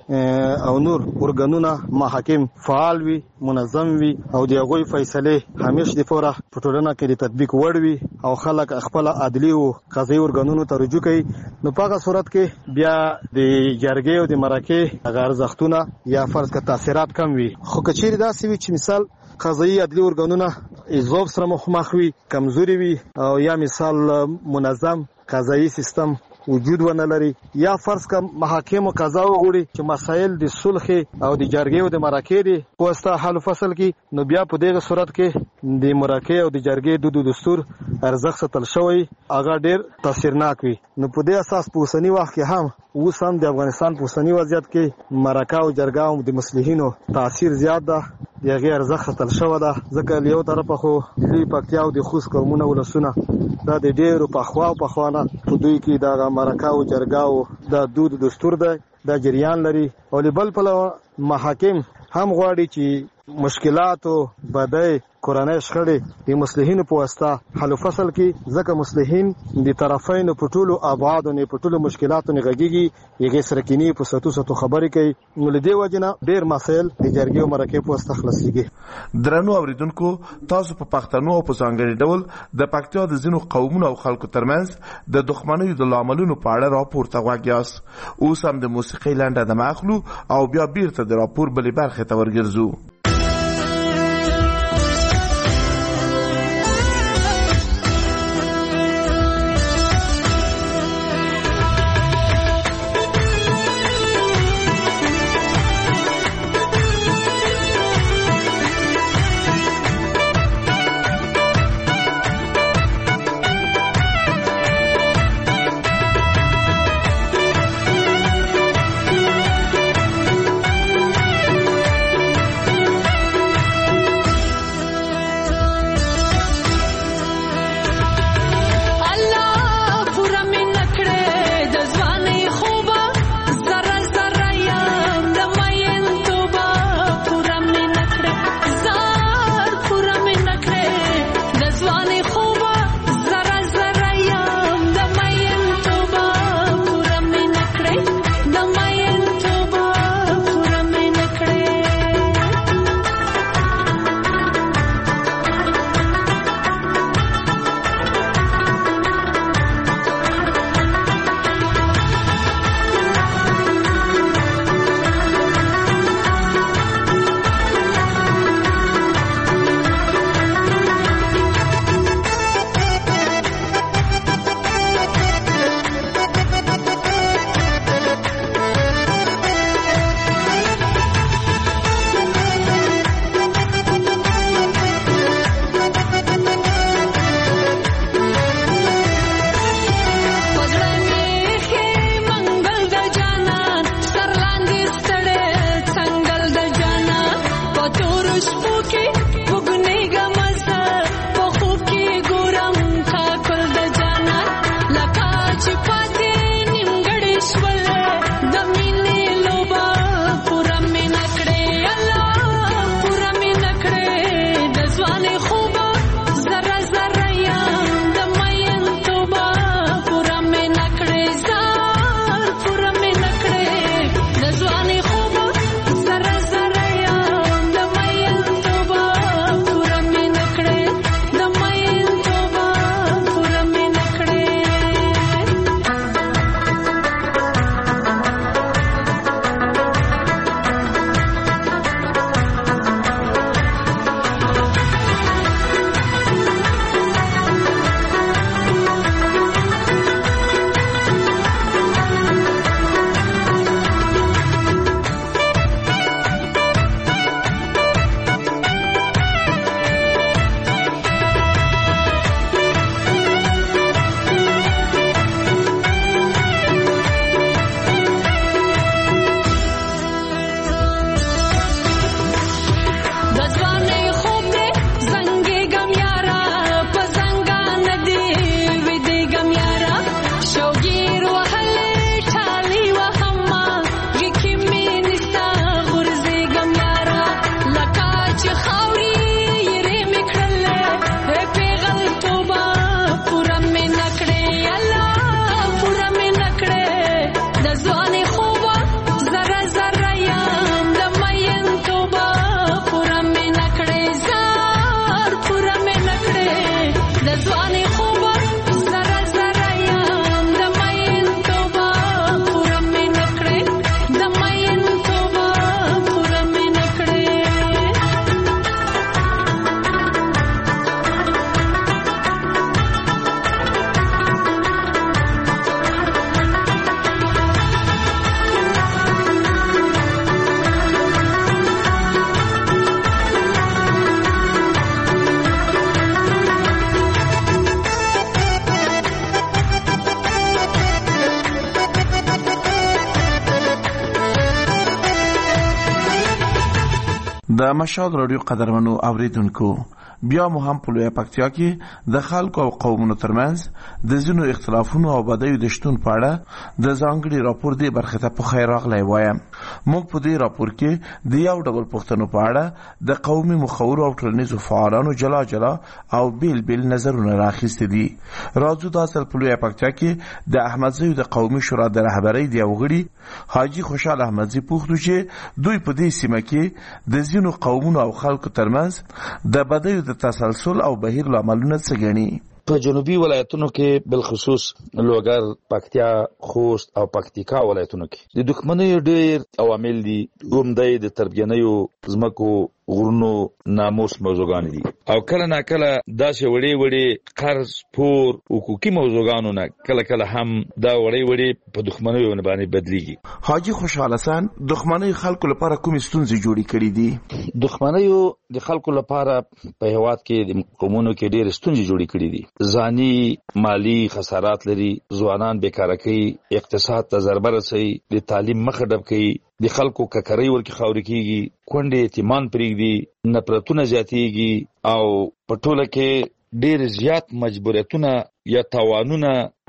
او نور ورګنونه محاکم فعال وي، منظم وي او د هغوی فیصلې همیش د پوره په ټولنه کې د تطبیق وړ وي او خلک خپل عدلي او قضایي ورګنونو ته رجوع کوي. نو په هغه صورت کې بیا د جرګې او د مرکې هغه ارزښتونه یا فرض کړه تاثیرات کم وي. خو که چیرې داسې وي چې مثال قضایي عدلي ورګنونه ضعف سره مخ وي، کمزوري وي او یا مثال منظم قضایي سیستم وجود ونه لري، یا فرض کا محاکم قضا وغوړي چې مسایل د صلح او د جرګې او د مرکې دي پوسټه حل فصل کې، نو بیا په دغه صورت کې د مرکې او د جرګې د دستور ارزښت ساتل شوی هغه ډیر تاثیرناک وي. نو په دې اساس په اوسنی وخت کې هم اوس هم د افغانستان په اوسنی وضعیت کې مرکه او جرګه او د مصلحینو تاثیر زیات ده، دغه ارزښت ساتل شوی ده. ځکه یو طرف خو د لوی پکتیا او د خوست قومونه ولسونه دا د ډیرو پخوا او پخوانه په دوی کې دا مرکه او جرګه او د دود دستور ده دا جریان لري. او بل پلوه محاکم هم غواړي چې مشکلات او بدای کورنۍ شخړې د مصلحینو په واسطه حل فصل کې، ځکه مصلحین د طرفین په ټولو ابعاد او په ټولو مشکلاتو نه غږیږي، یې سره کینی په ستو ستو خبرې کوي. نو لدی وجنه ډیر مسایل د جرګې او مرکې په واسطه خلاصيږي. درنو اوریدونکو، تاسو په پښتنو او په ځانګړي ډول د پکتیا د ځینو قومونو او خلکو ترمنځ د دښمنۍ د لاملونو په اړه راپورته غواګیاس. اوس هم د موسیقۍ لنډه د ماخلو او بیا بیرته د راپور بلې برخې ته ورګرځو. د مشال رادیو قدرمنو اوریدونکو، بیا مو هم په لویه پکتیا کې د خلکو او قومونو ترمنځ د ځینو اختلافونو او بدیو د شتون په اړه د ځانګړي راپور دی برخه ته په خیر راغلی وایم. موږ په دې راپور کې د یو ډول پوښتنو په اړه د قومي مخورو او ټولنیزو فعالانو جلا جلا او بیل بیل نظرونه راخیستي دي. راځو دا ځل په لویه پکتیا کې د احمدزیو د قومي شورا د رهبرۍ د یو غړي حاجي خوشحال احمدزي پوښتنه چې دوی په دې سیمه کې د ځینو قومونو او خلکو ترمنځ د بدیو د تسلسل او بهیر لاملونه څه ګڼي. په جنوبي ولایتونو کې بالخصوص لوګر، پکتیا، خوست او پکتیکا ولایتونو کې د دښمنۍ ډېر عوامل دي. عمده د تربیانیو ځمکو، غرونو، ناموس موضوعګان دي او کله نا کله داسې وړې وړې قرض، پور، حقوقي موضوعګانو نه کله کله هم دا وړې وړې په دښمنیو باندې بدلیږي. حاجي خوشحال حسن دښمنۍ خلکو لپاره کومې ستونزې جوړې کړې دي؟ دښمنیو د خلکو لپاره په هیواد کې د قومونو کې ډېرې ستونزې جوړې کړې دي. ځاني مالی خسارات لري، ځوانان بیکاره کوي، اقتصاد ته ضربه رسوي، د تعلیم مخه ډب کوي، د خلکو ککرۍ ورکې خاورې کېږي، کونډې یتیمان پرېږدي، نفرتونه زیاتېږي او په ټوله کې ډېر زیات مجبوریتونه یا تاوانونه،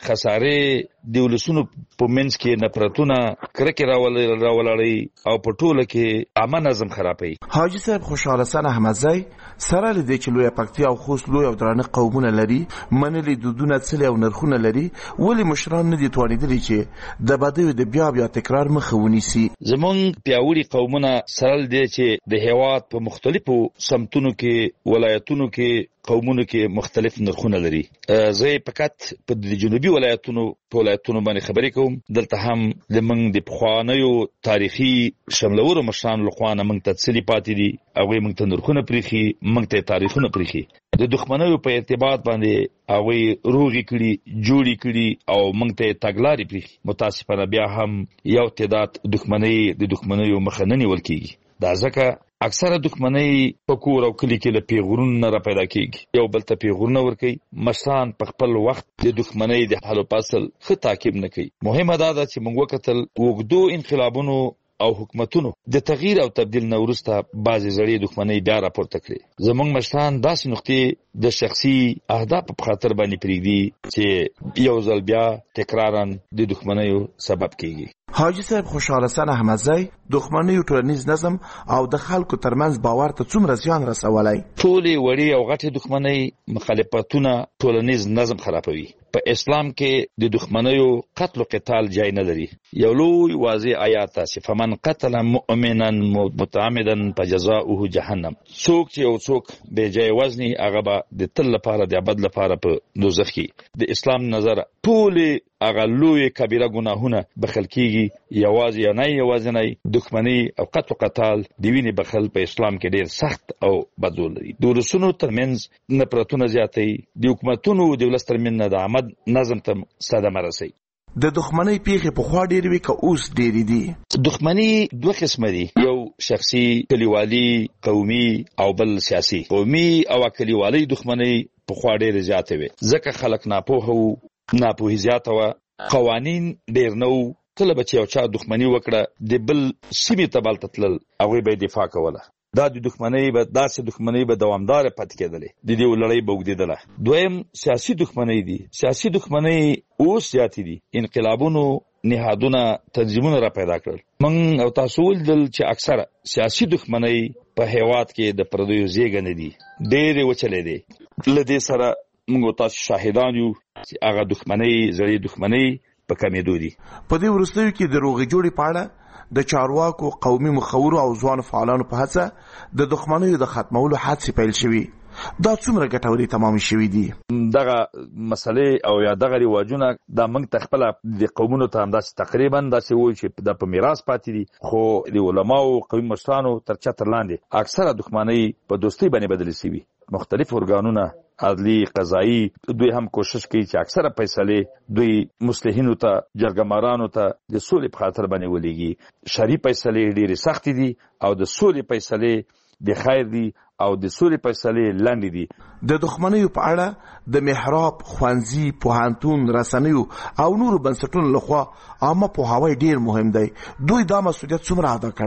خسارې، د ولسونو په منځ کې نفرتونه، کرکې راولاړوي او په ټوله کې عامه نظم خرابوي. حاجي صاحب خوشحال حسن احمدزی سره له دې چې لویه پکتیا او خوست لوی او درانه قومونه لري، منلي دودونه، څلي او نرخونه لري، ولې مشران نه دي توانېدلي چې د بدیو د بیا بیا تکرار مخه ونیسي؟ زمونږ پیاوړي قومونه سره له دې چې د هیواد په مختلفو سمتونو کې، ولایتونو کې، قومونو کې مختلف نرخونه لري. زه فقط په د جنوبي ولایتونو په ولایتونو باندې خبرې کوم. دلته هم د موږ د پخوانیو تاریخي شملورو مشرانو لخوا نه موږ ته څلي پاتې دي، هغوی موږ ته نرخونه پرېښي، موږ ته تاریخونه پرېښي. د دښمنیو په ارتباط باندې هغوی روغې کړي، جوړې کړي او موږ ته تګلارې پرېښي. متاسفانه بیا هم یو تعداد دښمنۍ د دښمنیو مخه نه نیول کېږي. دا ځکه اکثره دښمنۍ په کور او کلي کې له پیغورونو نه را پیدا کېږي. یو بل ته پیغورونه ورکوي. مشران په خپل وخت د دښمنۍ د حل و فصل ښه تعقیب نه کوي. مهمه دا ده چې موږ وکتل اوږدو انقلابونو او حکومتونو د تغییر او تبدیل نه وروسته بعضې زړې دښمنۍ بیا راپورته کړې. زموږ مشران داسې نقطې د شخصي اهدافو په خاطر باندې پرېږدي چې یو ځل بیا تکرارا د دښمنیو سبب کېږي. حاجي صاحب خوشحال حسن احمدزی دښمنیو ټولنیز نظم او د خلکو ترمنځ باور ته څومره زیان رسولی؟ ټولې وړې او غټې دښمنۍ مخالفتونه ټولنیز نظم خرابوي. په اسلام کې د دښمنیو قتل و قتال جای نه لري. یو لوی واضح آیات ده چې فمن قتل مؤمنا متعمدا فجزاؤه جهنم. څوک چې یو څوک بې جای وزني هغه به د تل لپاره د ابد لپاره په دوزخ کې. د اسلام نظر ټولې هغه لوی کبیره ګناهونه بخښل کېږي. یوازې یا نه یوازې دښمني او قتل و قتال د وینې بخښل په اسلام کې ډېر سخت او بدول لري. د ولسونو ترمنځ نفرتونه زیاتوي. د حکومتونو د ولس ترمنځ د عامه نظم ته صدمه رسوي. د دښمنۍ پیښې پخوا ډېرې وي که اوس ډېرې دي؟ دښمني دوه قسمه دي. یو شخصي، کلیوالي، قومي او بل سیاسي. قومي او کلیوالي دښمنۍ پخوا ډېرې زیاتې وي ځکه خلک ناپوهه وو، ناپوهي زیاته وه، قوانین ډېر نه وو. کله به چې یو چا دښمني وکړه د بل سیمې ته بل ته تلل، هغوی به یې دفاع کوله. دا د دښمنۍ به داسې دښمنۍ به دوامداره پاتې کېدلې. د دې لړۍ به اوږدېدله. دویم سیاسي دښمنۍ دي. سیاسي دښمنۍ اوس زیاتې دي. انقلابونو، نهادونه، تنظیمونه را پیدا کړل. موږ او تاسو ولیدل چې اکثره سیاسي دښمنۍ په هیواد کې د پردیو زېږنده دي. ډېرې وچلېدې. له دې سره موږ تاسو شاهدان یو چې هغه دښمنۍ، زړې دښمنۍ په کمېدو دي. په دې وروستیو کې د روغې جوړې په اړه د چارواکو، قومي مخورو او ځوانو فعالانو په هڅه د دښمنیو د ختمولو هڅې پیل شوي. دا څومره ګټورې تمامې شوي دي؟ دغه مسلې او یا دغه رواجونه دا موږ ته خپله د قومونو ته همداسې تقریبا داسې وایي چې دا په میراث پاتې دي. خو د علماو، قومي مشرانو تر چتر لاندې اکثره دښمنۍ په دوستۍ باندې بدلې شوي. مختلف ارګانونه، عدلي، قضایي، دوی هم کوشش کوي چې اکثره فیصلې دوی مصلحینو ته، جرګمارانو ته د سولې په خاطر باندې ولېږي. شرعي فیصلې ډېرې سختې دي او د سولې فیصلې د خیر دي او د سولې فیصلې لنډې دي. د دښمنیو په اړه د محراب، ښوونځي، پوهنتون، رسنیو او نورو بنسټونو لخوا عامه پوهاوی ډېر مهم دی. دوی دا مسؤلیت څومره ادا کړی؟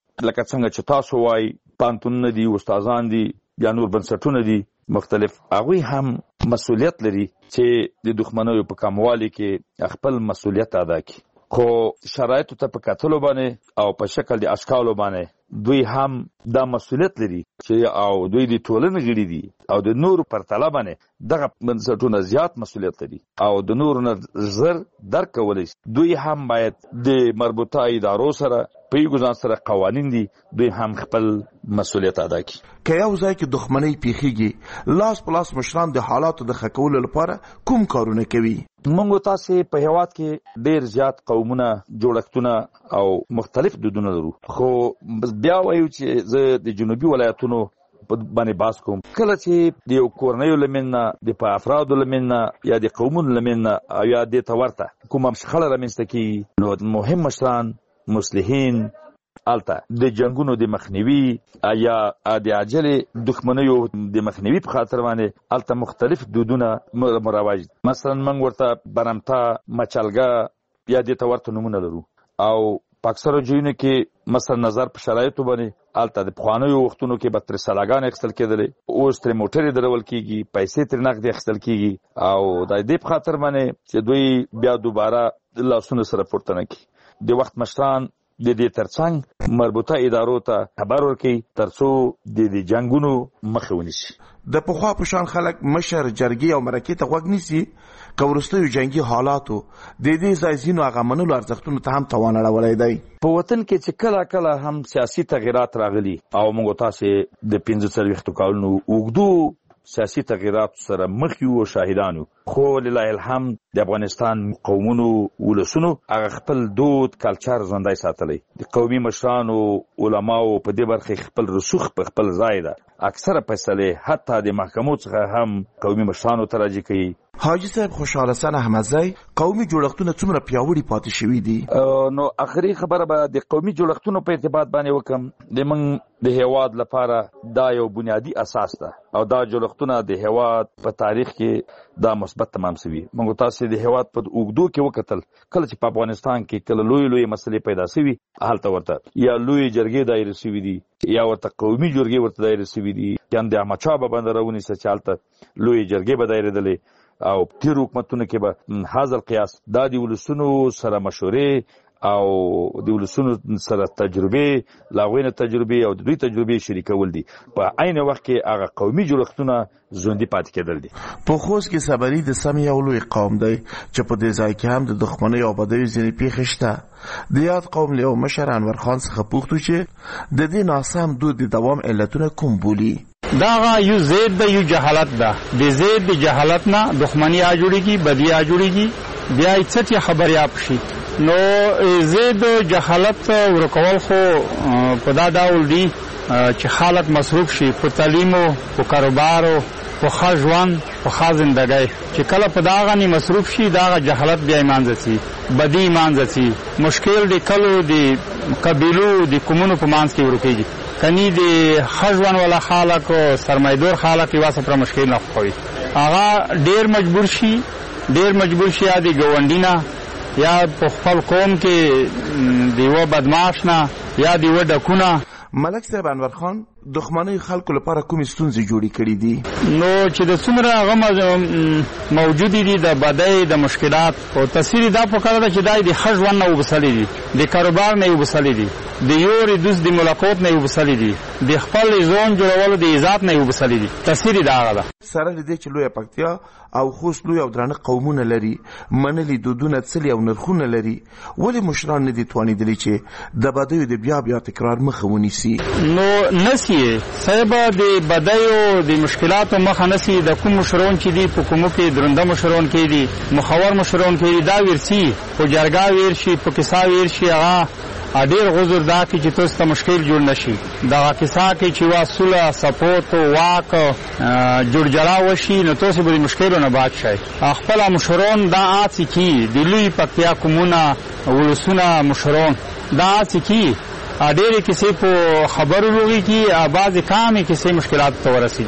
لکه څنګه چې تاسو وایي پانتونونه دي، استادان دي، یا نور بنسټونه دي مختلف، هغوی هم مسؤلیت لري چې د دښمنیو په کموالي کې خپل مسؤلیت ادا کړي. خو شرایطو ته په کتلو باندې او په شکل د اشکالو باندې دوی هم دا مسؤلیت لري چې او دوی د ټولنې غړي دي او د نورو پرتله باندې دغه بنسټونه زیات مسؤلیت لري او د نورو نه زر درک کولی شي. دوی هم باید د مربوطه ادارو سره په یو ځان سره قوانین دي، دوی هم خپل مسؤلیت ادا کړي. که یو ځای کې دښمنۍ پیښیږي، لاس په لاس مشران د حالاتو د ښه کولو لپاره کوم کارونه کوي؟ موږ تاسې په هېواد کې ډېر زیات قومونه، جوړښتونه او مختلف دودونه لرو، خو بیا وایو چې زه د جنوبي ولایتونو باندې باس کوم. کله چې د یو کورنیو لمن نه، د په افرادو لمن نه یا د قومونو لمن نه او یا دې ته ورته کومه شخړه رامنځته کېږي، نو مهم مشران، مصلحین الته د جنگونو د مخنیوي یا د عاجلې دښمنیو د مخنیوي په خاطر باندې الته مختلف دودونه مروج. مثلا موږ ورته برمتا، مچلګه یا دې ته ورته نومونه لرو او په اکثرو ځایونو کې مثلا نظر په شرایطو باندې الته د پخوانیو وختونو کې به ترې سلاګانې اخیستل کېدلې، اوس ترې موټرې درول کېږي، پیسې ترې نغدې اخیستل کېږي او د دې په خاطر باندې چې دوی بیا دوباره لاسونه سره پورته نه کړي. د وخت مشران د دې ترڅنګ مربوطه ادارو ته خبر ورکړي ترڅو د دې جنګونو مخه ونیسي. د پخوا په شان خلک مشر، جرګې او مرکې ته غوږ نیسي که وروستیو جنګي حالاتو د دې ځای ځینو هغه منلو ارزښتونو ته هم توان اړولی دی. په وطن کې چې کله کله هم سیاسي تغیرات راغلي او موږ تاسې د پنځه څلوېښتو کلونو اوږدو سیاسي تغیراتو سره مخ یو او شاهدانو، خو لله الحمد د افغانستان قومونو، ولسونو هغه خپل دود، کلچر ژوندی ساتلی. د قومي مشرانو، علماو په دې برخه خپل رسوخ په خپل ځای ده. اکثره فیصلې حتی د محکمو څخه هم قومي مشرانو ته راجع کوي. حاجی صاحب خوشحال حسن احمدزی، قومي جوړښتونه څومره پیاوړي پاتې شوي دي؟ نو اخري خبره به د قومي جوړښتونو په ارتباط باندې وکم. د موږ د هیواد لپاره دا یو بنیادی اساس ده او دا جوړښتونه د هیواد په تاریخ کې دا مثبت تمام شوي. موږ تاسې د هیواد په اوږدو کې وکتل، کله چې په افغانستان کې کله لوی لوی مسلې پیدا شوي، هلته ورته یا لوی جرګې دایره شوي دي یا ورته قومي جرګې ورته دایره شوي دي، یا د احمدشاه بابا باندې راونیسه چې هلته لوی جرګې به دایرېدلې او تیر حکومتونه کې به حاصل قیاس دا د ولسونو سره مشورې او د ولسونو سره تجربې، لاغوینه تجربې او د دوی تجربې شریکول دي. په عین وخت کې هغه قومي جوړښتونه ژوندي پاتې کېدل دي. په خوست کې صبري د سم یو لوی قوم دی چې په دې ځای کې هم د دښمنۍ او بدیو ځینې پیښې شته. د یاد قوم له یو مشر انور خان څخه پوښتو چې د دې ناسم دود د دوام علتونه کوم بولي. داغه یو زید د یو جهالت ده، د زید د جهالت نه دښمنی ا جوړیږي، بدی ا جوړیږي، بیا یې خبرې اپ شي. نو زید جهالت ورکول خو په دا ډول دی چې خلک مصروف شي په تعلیم او په کاروبار او په ښه ژوند، په ښه زندګۍ. چې کله په داغه نه مصروف شي داغه جهالت بیا ایمان ځي، بدی ایمان ځي، مشکل د کلو د قبیلو د کومونو په مانس کې ورکیږي. کني د ښه ژوند ولا خلک او سرمایدور خلک یې واسه پر مشکل نه خوي، هغه ډیر مجبور شي ډیر مجبور شي د ګوندینا یا په خپل قوم کې دیو بدمعاش نه یا دیو ډکونه. ملک صاحب انور خان دښمنۍ خلکو لپاره کومې ستونزې جوړې کړي دي؟ نو چې د څومره هغه موجود دي د بدۍ د مشکلات او تاثیر دا پکاره ده چې دای د ښه ژوند نه وبسلې دي، د کاروبار نه وبسلې دي، د یورې دوس د ملاقات نه وبسلې دي، د خپل ځون جوړولو د عزت نه وبسلې دي. تاثیر دا هغه ده. سره لدې چې لوی پکتیا او خوست لوی او درانه قومونه لري، منلي دودونه څلي او نرخونه لري، ولې مشران نه دي توانېدلي چې د بدیو د بیا بیا تکرار مخه ونیسي؟ نو نسی صاحب د بدایو د مشکلاتو مخه نسی. د کوم مشرون چې دي په کومو کې درنده مشرون کې دي، مخور مشرون کې دي، دا ورسي په جرګه ورشي، په کیسه ورشي، هغه ډیر غوزر دا کې چې تاسو ته مشکل جوړ نشي. دا کیسه کې چې واسوله سپورت واک جوړ جړا وشي نو تاسو به مشکلونه باد شي. خپل مشرون دا اڅ کی د لوی پکتیا کومونه ولسونه مشرون دا اڅ کی ډېرې کیسې په خبرو لوي کې بعضې کامې کیسې مشکلات ته ورسېږي.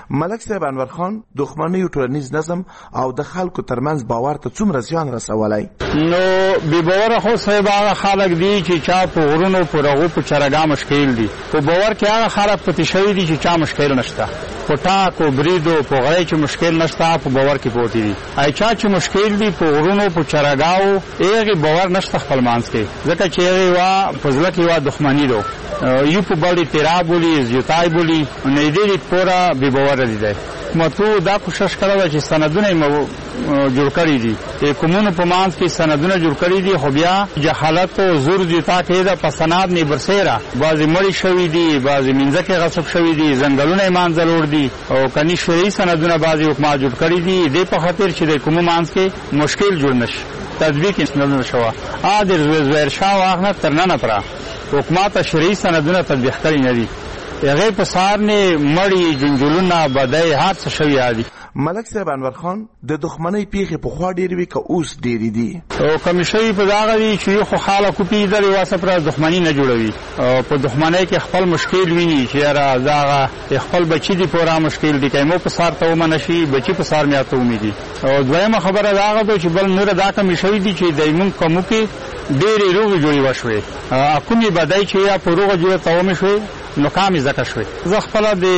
ملک صاحب انور خان دښمنۍ ټولنیز نظم او د خلکو ترمنځ باور ته څومره زیان رسولی؟ نو بې باوره خو صاحب هغه خلک دي چې چا په غرونو په رغو په چرګا مشکل دي. په باور کې هغه خلک پاتې شوي دي چې چا مشکل نشته. په ټاکو بریدو په غړی چې مشکل نشته په باور کې پوتې دي. ای چا چې مشکل دي په غرونو په چرګاو هغې باور نشته خپل منځ کې، ځکه چې هغې یوه په زړه کې یوه دښمني ده. یو په بل اعتراف بولي، زیاتای بولي، نو دې دې پوره بې باوره دي دی. حکومتو دا کوشش کړی ده چې سندونه یې جوړ کړي دي، د قومونو په منځ کې سندونه جوړ کړي دي، خو بیا جهالت او زور زیاتا کړې ده. په سند نه برسېره بعضې مړي شوي دي، بعضې مینځکې غصب شوي دي، ځنګلونه یې منځه لوړ دي او کني شرعي سندونه بعضې حکومت جوړ کړي دي دې په خاطر چې د قومو منځ کې مشکل جوړ نه شي، تطبیق یې نه شوه. ا د ظاهرشاه واغنه تر ننه پره حکومت شرعي سندونه تطبیق کړي نه دي. هغې په سهار نه مړي، جنجولونه، بدۍ هر څه شوي دي. ملک صاحب انور خان د دښمنۍ پیښې پخوا ډېرې وي که اوس ډېرې دي؟ او کمې شوي په دغه دي چې یو خو خلک وپېژدل یوه سپره دښمني نه جوړوي. په دښمنۍ کې خپل مشکل ویني چې یاره دغه خپل بچي دي پوره مشکل دي، که مو په سار ته ومنه شي بچي په سار مې ته ومېږي. او دویمه خبره د هغه ده چې بل نوره دا کمې شوي دي چې د زموږ قومو کې ډېرې روغې جوړې وشوې. کومې بدۍ چې یا په روغه جوړه ته ومې شوې نو کامې زده شوې. زه خپله د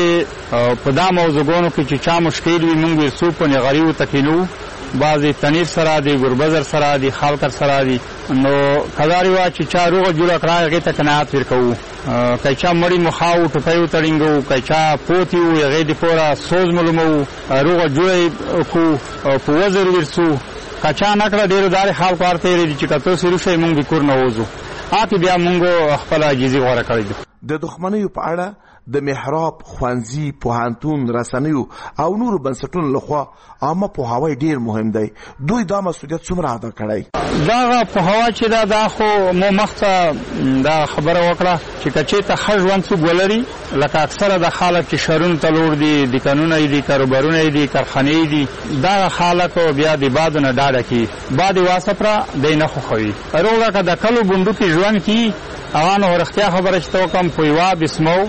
په دا موضوعګانو کې چې چا مشکل وي موږ ورسو په نغریو تکینو، بعضې تنیر سره دي، ګربزر سره دي، خالکر سره دي. نو کدارې وه چې چا روغه جوړه کړه هغې ته قناعت ورکوو. که چا مړي مخا و ټوپۍ وتړینګو، که چا پوتې و هغې دپاره سوز معلوموو، روغه جوړه یې کړو، په وزر ورسو. که چا نه کړه ډېرو دارې خلکو هر تېرې دي چې که تاسې وروسته موږ د کور نه وځو، هغې بیا موږ خپله عاجزي غوره کړې ده. د دښمنیو په اړه د محراب، ښوونځي، پوهنتون، رسنیو او نورو بنسټونو لخوا عامه پوهاوی ډېر مهم دی. دوی دا مسؤلیت څومره ادا کړی؟ دغه پوهاوی چې دا دا خو مو مخته دا خبره وکړه چې که چېرته ښه ژوند څوک ولري، لکه اکثره د خلک چې شهرونو ته لوړ دي، دکانونه یې دي، کاروبارونه یې دي، کارخانې دي، دغه خلک بیا د بادو نه ډاډه کړي. باد یې واسپره دی نه خوښوي. روغه که د کلو بونډو کې ژوند کړي هغه نو رښتیا خبره چې ته وکړم په یوه بسمو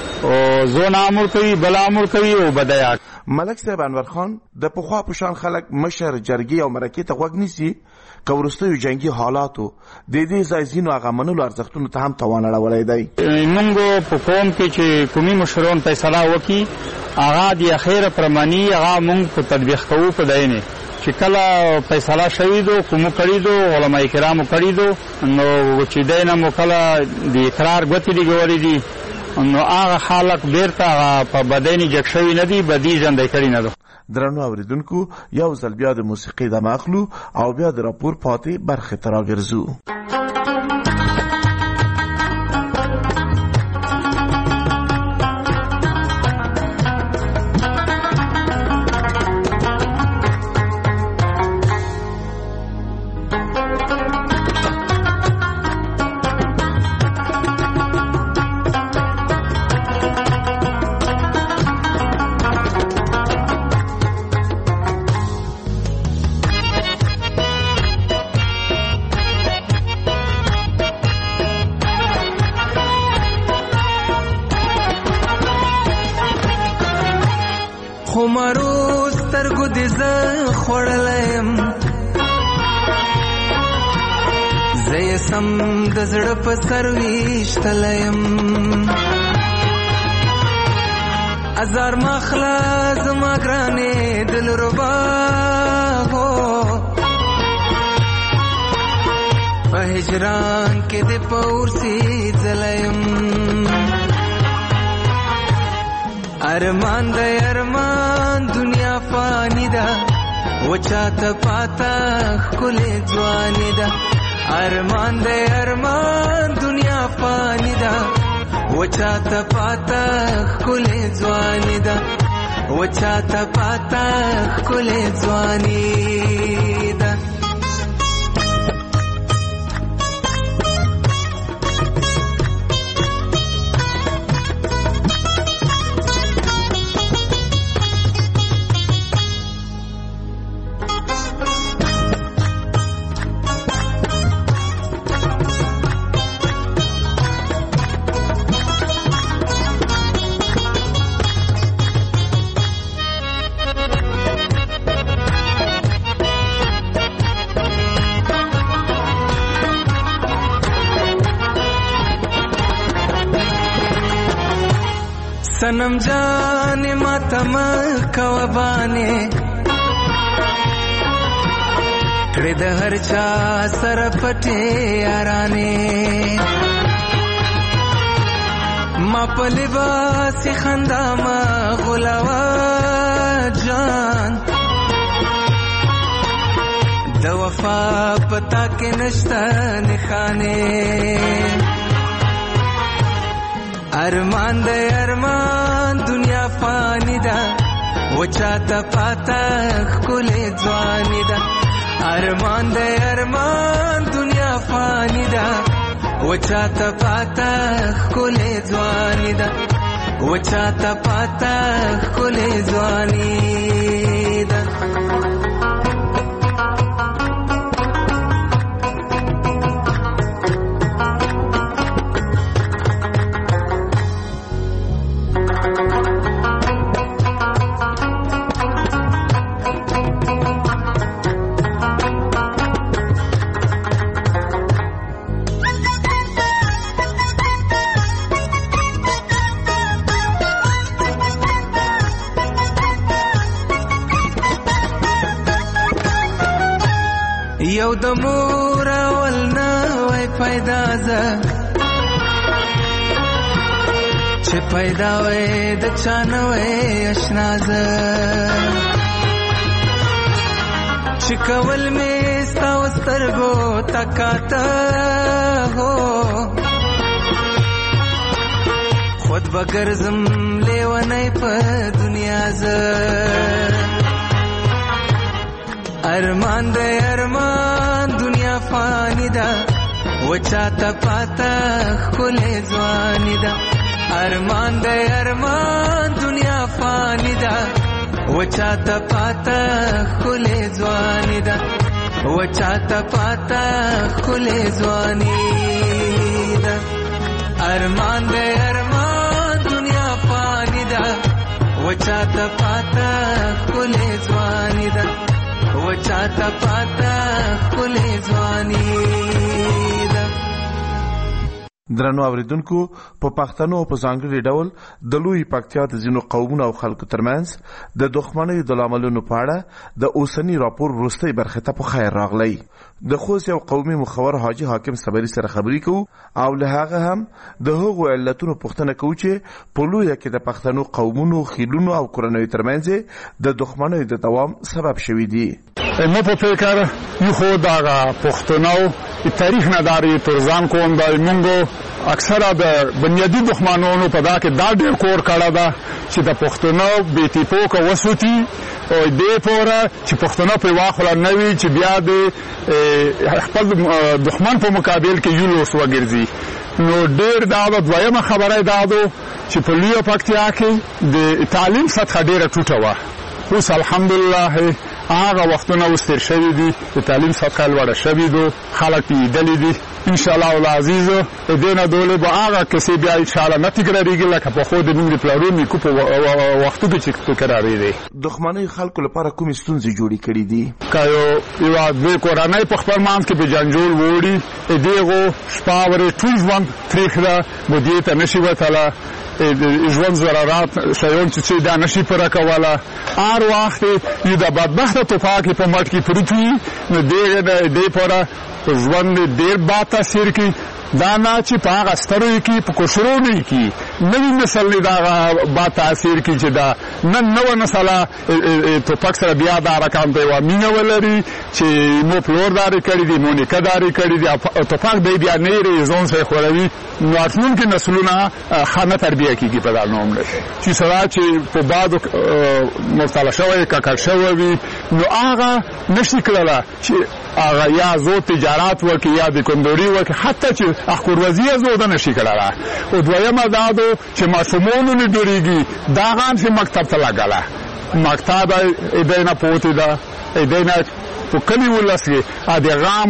او زون امر کوي، بل امر کوي او بدیات. ملک صاحب انور خان د پخوا په شان خلک مشر، جرګې او مرکې ته غوږ نیسي که وروستیو جنګي حالاتو د دې ځای ځینو هغه منلو ارزښتونو ته هم تاوان اړولی دی؟ موږ په قوم کې چې قومي مشران فیصله وکړي هغه د اخیره پرمني هغه موږ په تطبیق کوو په دینې چې کله فیصله شوي دو کومو کړي دو علما کرامو کړي دو نو چې دی نه مو کله د اقرار ګوتې لګولې دي نو هغه خلک بیرته په بدینې جګ شوي نه دي، بدي ژوندی کړي نه ده. درنو اوریدونکو یو ځل بیا د موسیقۍ دمه اخلو او بیا د راپور پاتې برخې ته راګرځو. خمارو سترګو دې زه خوړلیم، زه یې سم د زړه په سر ویشتلیم. ازار مخله زما ګرانې دلربا هو په هجران کې دې په ورسي ځلیم. ارمان د ارمان دنیا فانی ده و چاته پاتا ښکلې ځواني ده. ارمان د ارمان دنیا فانی ده و چاته پاتا ښکلې ځواني ده، و چاته پاتا ښکلې ځواني ده. सनम जाने मातम कवबाने کړه د هر چا سره پټه یارانه ما په لباس خندا ما غلاوا جان د وفا پتا کې نشته نخانه ارمان د ارمان دنیا فانی ده وچاته پاتا خله ځواني ده ارمان د ارمان دنیا فانی ده وچاته پاتا خله ځواني ده وچاته پاتا خله ځواني ده یو د مور اول نه وای پیدا ز چې پیدا وای د چانه وای آشنا ز چې کول می ستا وسترګو تکاته هو خود بګرزم لیونی په دنیا ز ارمان د ارمان دنیا فانی ده وچاته پاتا خله ځواني ده ارمان د ارمان دنیا فانی ده وچاته پاتا خله ځواني ده وچاته پاتا خله ځواني ده ارمان د ارمان دنیا فانی ده وچاته پاتا خله ځواني ده وچاته پاتا خله ځواني ده درنو اوریدونکو په پښتنو په ځانګړي ډول د لوی پکتیا د ځینو قومونو او خلکو ترمنځ د دښمنۍ د لاملونو په اړه د اوسنی راپور وروستۍ برخه ته په خیر راغلی د خوست یو قومي مخور حاجی حاکم صبری سره خبرې کوو او له هغه هم د هغو علتونو پوښتنه کوو چې په لوی کې د پښتنو قومونو خیلونو او کورنیو ترمنځ د دښمنۍ د دوام سبب شوی دی ما په فکر یو خو دا پښتنو تاریخ نه داري ترزان کوم د مونږ اکثره د بنیادی دښمنانو په دا کې دا ډېر کور کړه دا چې د پښتنو بیتی پوک وسوتی او دې پوره چې پښتنو په واخله نوي چې بیا د خپل دښمن په مقابل کې یو لوس وګرځي نو ډېر دا د دویمه خبره دا ده چې په لیو پکتیا کې د تعلیم سطح ډېره ټوټه وه اوس الحمدلله هغه وختونه اوس تېر شوي دي د تعلیم سطح لوړه شوي دو خلک یې لیدلي دي انشاءالله العزیز د دې نه دولې به هغه کیسې بیا انشاءالله نه تکرارېږي لکه پخوا د موږ د پلارو نیکو په وختو کې چې تکرارېدې دښمنۍ خلکو لپاره کومې ستونزې جوړې کړي دي که یو یوه دوې کورنۍ په خپل منځ کې په جنجول ووړي د دغو شپه ورې ټول ژوند پرېښده مودې ته نشي وتله ژوند ضرورات شیان چې دا نشي پوره کوله هر وخت یو د بدبخته توپاک په مټ کې پروت وي نو دې پوره ژوند ډېر بد تاثیر کوي دا نه چې په هغه سترو کې په کوشرونو کې نوی نسل نه دا بد تاثیر کوي چې دا نن نوه نسله توپک سره بیا دا رقم ته یوه مینه ولري چې مو پلور دارې کړي دي مو نیکه دارې کړي دي توپک دی بیا نه یې ځان سره خوروي نو راتلونکي نسلونه ښه نه تربیه کېږي په دا نوم چې سره چې په بادو مبتلا شوی ککړ شوی وي نو هغه نشي کړلی چې هغه یا زو تجارت وکړي یا د کندوري وکړي حتی چې اخکوروزي یې زو ده نشي کړلی او دویمه دا ده چې ماشومانو نه ډېرېږي دا هم چې مکتب ته لګله مکتب دی نه پوتې ده دی نه په کلي ولس کې د غام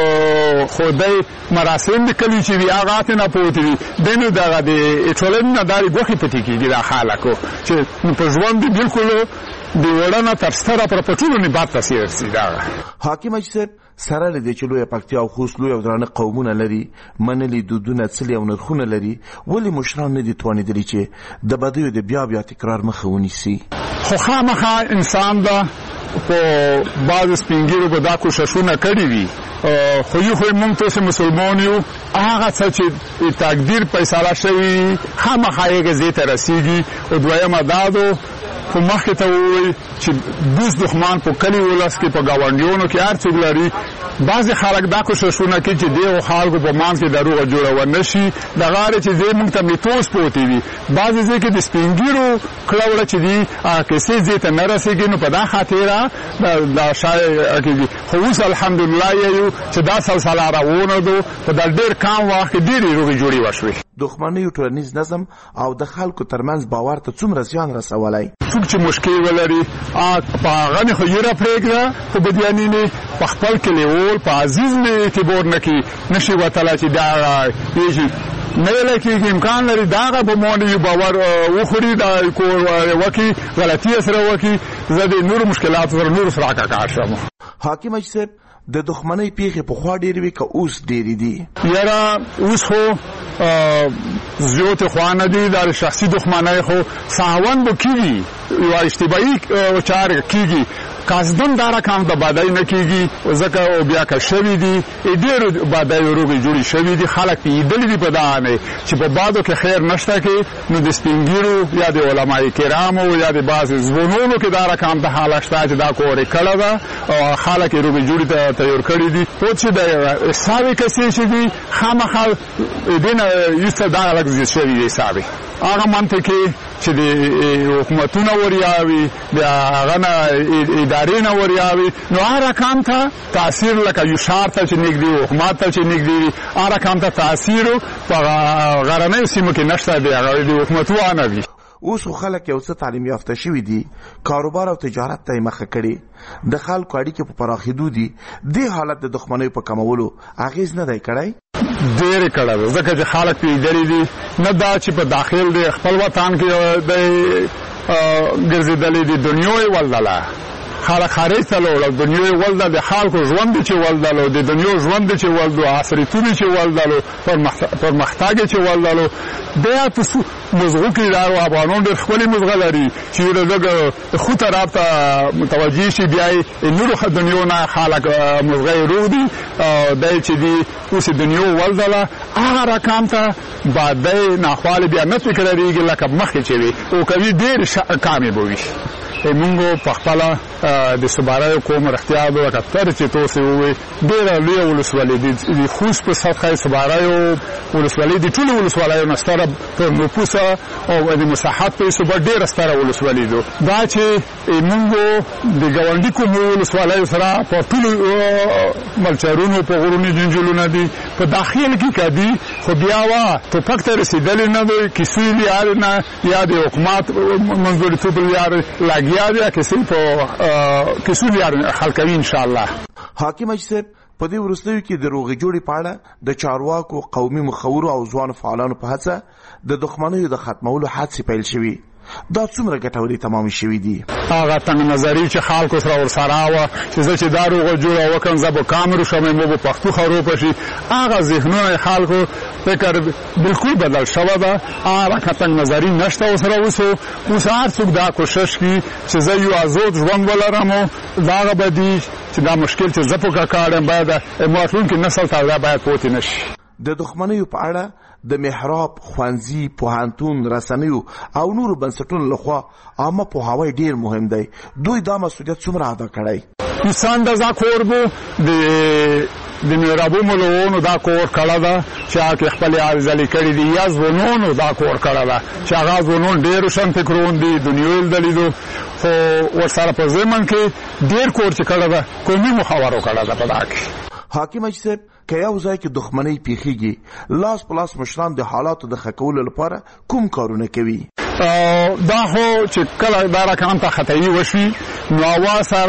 خودی مراسم د کلي چې وي هغه هاتې نه پوتې دي دی نو دغه د ټولنې نه دارې ګوښې پټې کېږي دا خلکو چې په ژوند بالکل د وړه نه تر ستره پر په ټولو نه بد تاثیر رسي دغه حاکم حاجي صاحب سره لدې چې لویه پکتیا او خوست لوی او درانه قومونه لري، منلي دودونه، څلي او نرخونه لري، ولې مشران نه دي توانېدلي چې د بدیو د بیا بیا تکرار مخه ونیسي؟ خو خامخا انسان ده په بعض سپینګیرو به دا کوششونه کړي وي، خو یو خو موږ تاسو مسلمان یو، هغه څه چې تقدیر فیصله شوي خامخا یې ځای ته رسېږي. او دویمه دا ده خو مخکې ته ووایي چې دوست دښمن په کلي ولس کې په ګاونډیانو کې هر څوک لري. بعضې خلک دا کوششونه کوي چې دغو خلکو په منځ کې دروغه جوړه ونه شي، دغه هغې چې ځای موږ ته میتوس پوتې وي. بعضې ځای کې د سپین ږیرو کړه وړه چې دي هغه کیسې ځای ته نه رسېږي، نو په دا خاطره دا شای کېږي. خو اوس الحمدلله یو چې دا سلسله روانه ده، په دا ډېر کم وخت کې ډېرې روغې جوړې وشوې. دښمنیو ټولنیز نظم او د خلکو ترمنځ باور ته څومره زیان رسولی؟ څوک چې مشکل ولري په هغه نه خو یره پرېږده، خو بدیاني نه په خپل کلیوال په عزیز نه اعتبار نه کړي، نشي وتلی چې دا یې نه ویلی کېږي. امکان لري د هغه په باندې باور وخوري، دا کور وکړي، غلطي یې سره وکړي. زه د نورو مشکلاتو سره نورو سره کاکار شم. حاکم حاجي صاحب، د دښمنۍ پیښې پخوا ډېرې وي که اوس ډېرې دي؟ یاره اوس خو زیاتې خوا نه دي، دا شخصي دښمنۍ خو ساون به کېږي، یوه اشتباهي چارې کېږي، قصدن دا رقم د بدۍ نه کېږي، ځکه بیا که شوي دي ډېرو بدیو روغې جوړې شوي دي، خلک پوهېدلي دي په دغه نه چې په بادو کې خیر نشته کې. نو د سپین ږیرو یا د علمای کرامو یا د بعضې ځوانونو کې دا رقم د حالت شته چې دا کور یې کړی ده او خلک یې روغې جوړې ته تیار کړي دي. خو چې د حسابې کسې چې دي خامخا دې نه ایسته دا لږ زیات شوي دي حسابې. هغه منطقې چې د حکومتونه وریاوي، د هغه نه ادارې نه وریاوي، نو هر رقم ته تاثیر لکه یو ښار ته چې نږدې وي، حکومت ته چې نږدې وي، هر رقم ته تاثیر په غرنیو سیمو کې نشته، د هغه د حکومتونه نه وي. اوس خو خلک یو څه تعلیم یافته شوي دي، کاروبار او تجارت ته یې مخه کړې، د خلکو اړیکې په پراخېدو دي. دې حالت د دښمنیو په کمولو اغېز نه دی کړی؟ ډېرې کړی ده، ځکه چې خلک پوهېدلي دي، نه دا چې په داخل د خپل وطن کې دی ګرځېدلي دي، دنیا یې ولدله، خلک خارج ته لاړل، دنیا یې ولده، د خلکو ژوند چې ولدلو، د دنیا ژوند چې ولدو، عصریتونه چې ولدلو، پرمختګ چې ولدلو. بیا په مزغو کې دا افغانان ډېر ښکلې مزغه لري چې لږ ښو طرف ته متوجه شي، بیا یې نورو دنیو نه خلک مزغه یې روغ دي، دی چې دي اوس یې دنیا ولدله، هغه رقم ته بعدی ناخوالې بیا نه تکرارېږي لکه مخکې چې وي، او کوي ډېرې کمې به وي. مونږ په خپله د سباریو قوم رښتیا به لکه تر چې تاسې ووایي ډېره لویه ولسوالي د خوست په سطحه سباریو ولسوالي د ټولو ولسوالیو نه ستره په نفوسه او د مساحت په حساب ډېره ستره ولسوالي ده. دا چې مونږ د ګاونډي کومو ولسوالیو سره په ټولو ملچرونو په غرونو جنجالونه دي، په داخل کې که دي، خو بیا وه ټوپک ته رسېدلې نه دی، کیسې لیارې نه یا د حکومت منځګړیتوب لیارې لګیا دي، کیسې په کیسو لیارې حل کوي انشاءالله. حاکم حاجي صاحب، په دې وروستیو کې د روغې جوړې په اړه د چارواکو، قومي مخورو او ځوانو فعالانو په هڅه د دښمنیو د ختمولو هڅې پیل شوي. دا څومره ګټورې تمامې شوي دي؟ هغه تنګ نظري چې خلکو سره ورسره وه چې زه چې دا روغه جوړه وکړم زه به کامرو شم، مو به پښتو خروپه شي، هغه ذهنونه خلکو فکر بالکل بدل شوه ده. هغه تنګ نظري نشته ورسره. اوس اوس هر څوک دا کوشش کوي چې زه یو ازاد ژوند ولرم، دا هغه به دي چې دا مشکل چې زه پکې کاړم باید راتلونکي نسل ته دا باید پاتې نه شي. د دښمنیو په اړه د محراب، ښوونځي، پوهنتون، رسنیو او نورو بنسټونو لخوا عامه پوهاوی ډېر مهم دی. دوی دا مسؤلیت څومره ادا کړی؟ انسان د ذکر بو د د محرابو مولوونو دا کور کړه ده چې هغه خپل ارزلي کړي دي، یا ځوانونو دا کور کړه ده چې هغه ځوانون ډېر روشن فکرون دي، دنیا یې لیدلو، خو ورسره په ضمن کې ډېر کور چې کړه ده قومي محاورو کړه ده. په دا کې حاکم حاجي صاحب، که یو ځای کې دښمنۍ پیښیږي، لاس په لاس مشران د حالاتو د ښه کولو لپاره کوم کارونه کوي؟ دا خو چې کله دا رقم ته خطایي وشي، نو اول سر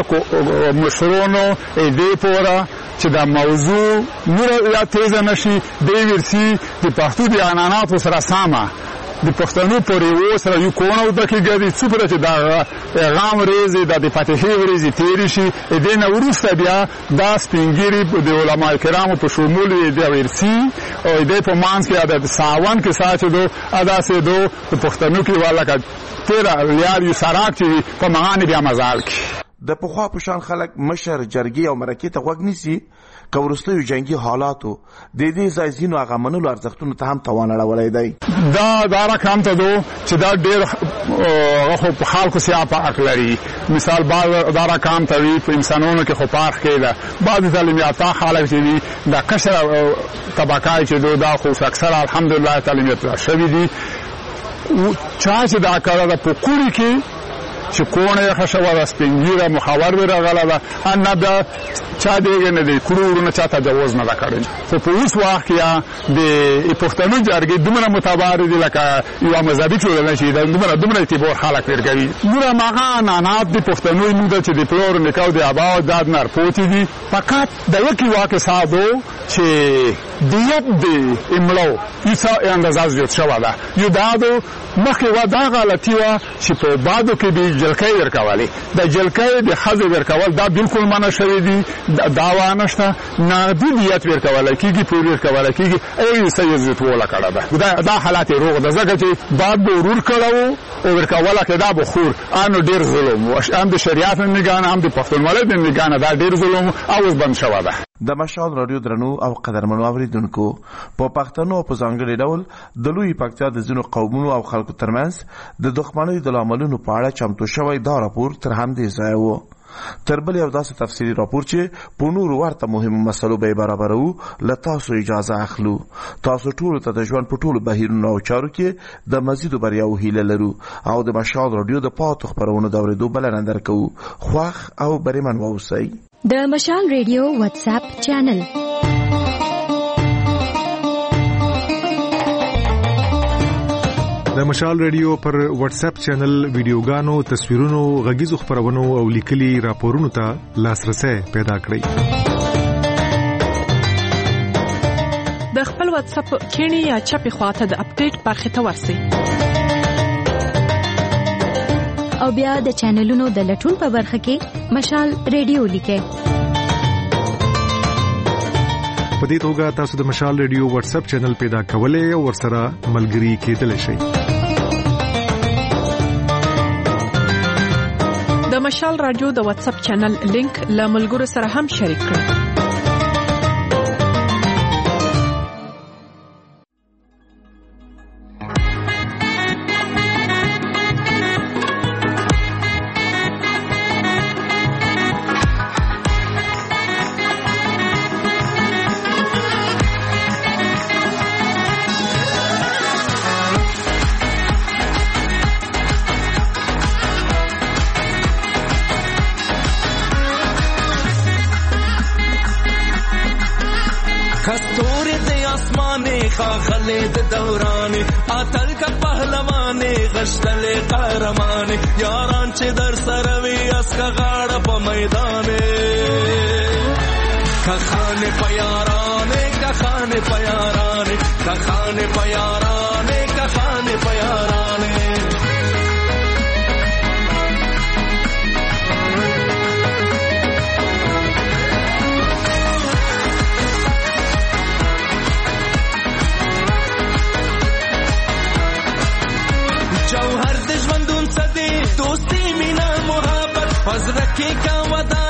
مشرانو دې پوره چې دا موضوع نور یا تیزه نشي، دې ورسي د پښتو د عنعناتو سره سمه د پښتنو پورې و سره یو کونه او د کې ګرځي څومره چې دا غام ریزي د فاتحې ورزي تیری شي د نه ورسته بیا دا سپینګری د علماء کرامو په شمول د ورسی او د په مانس کې د ساوان کې ساتي دو ادا سه دو په پښتنو کې والا کا تیرا لیار یو سراک چې په مغان بیا مزال کې د پخوا په شان خلک مشر جرګي او مرکې ته غوږ نیسي کورستو جنگي حالاتو د دې ځای زینو هغه منلو ارزښتونو ته هم توان اړولای دی دا دا رقم ته دو چې دا ډېر خو په خلکو سیا په حق لري مثال بعض دا رقم ته وي په انسانانو کې خو پارخ کېده بعض تعلیم یافته خلک چې دي دا کشر طبقه چې دو دا خو اکثر الحمدلله تعلیم یافته شوي دي چا چې دا کار ده په کوړي کې چې کونه خشوا د سپینګیره مخاور ورغله ده ان دا چا دیګ نه دی کړو نه چاته جواز نه کړی خو په اوس وخت کې د پښتنو جرګې دومره متبارد دي لکه یو مذهبي ټولنه چې دومره دومره اعتبار خلک ورګوي نور هغه نانات د پښتنو موږ چې د پلور نکاو دی اباو داد نار پوتې دي فقط د یو واقع ساده چې دیت دی املو هیڅ اندازه زیات شوه ده یو دادو مخکې و دا غلطي وه چې په بادو کې به جلکۍ ورکولې د جلکۍ د ښځې ورکول دا بالکل منع شوي دي دعوا نشته نغدي دیت ورکولی کېږي پور ورکولی کېږي ای څه یې زیاتوله کړه ده دا حالت یې روغ ده ځکه چې باد به ورور کړه و او ورکوله کې دا به خور انو ډېر ظلم و هم د شریعت نه نګانه هم د پښتونولۍ د نګانه دا ډېر ظلم او اوس بند شوه ده د مشال رادیو درنو او قدرمنو اوریدونکو په پښتنو په ځانګړي ډول د لوی پکتیا د ځینو قومونو او خلکو ترمنځ د دښمنۍ د لاملونو په اړه چمتو شوی دا راپور تر همدې ځایه و تر بل یو داسې تفصیلي راپور چې په نورو ورته مهمو مسلو به برابرو له تاسو اجازه اخلو تاسو ټول ته د ژوند په ټولو بهیرونو او چارو کې د مزیدو بریاو هیله لرو او د مشال رادیو د پاتو خبرونو د اورېدو بلنه درکوو خوښ او بریمن واوسئ د مشال ریډیو واتس اپ چینل د مشال ریډیو پر واتس اپ چینل ویډیوګانو تصویرونو غږیزو خبرونو او لیکلي راپورونو ته لاسرسي پیدا کړئ د خپل واتس اپ کینی یا چپی خواته د اپډیټ برخه ته ورسئ او بیا د چینلونو د لټون په برخه کې مشال ریډیو لیکئ په دې توګه تاسو د مشال ریډیو واتس اپ چینل پیدا کولای او ورسره ملګري کېدلی شئ د مشال رادیو د واتس اپ چینل لینک له ملګرو سره هم شریک کړئ خالد دوران اتل کا پهلوان غشتل قهرمان یاران چې در سره وي اس کا غاړه په میدان کا خان پیاران کا خان پیاران کا خان پیاران کا خان پیاران जौहर दे ژوندون څه دی دوستي مینا محبت پزړه کې کا ودا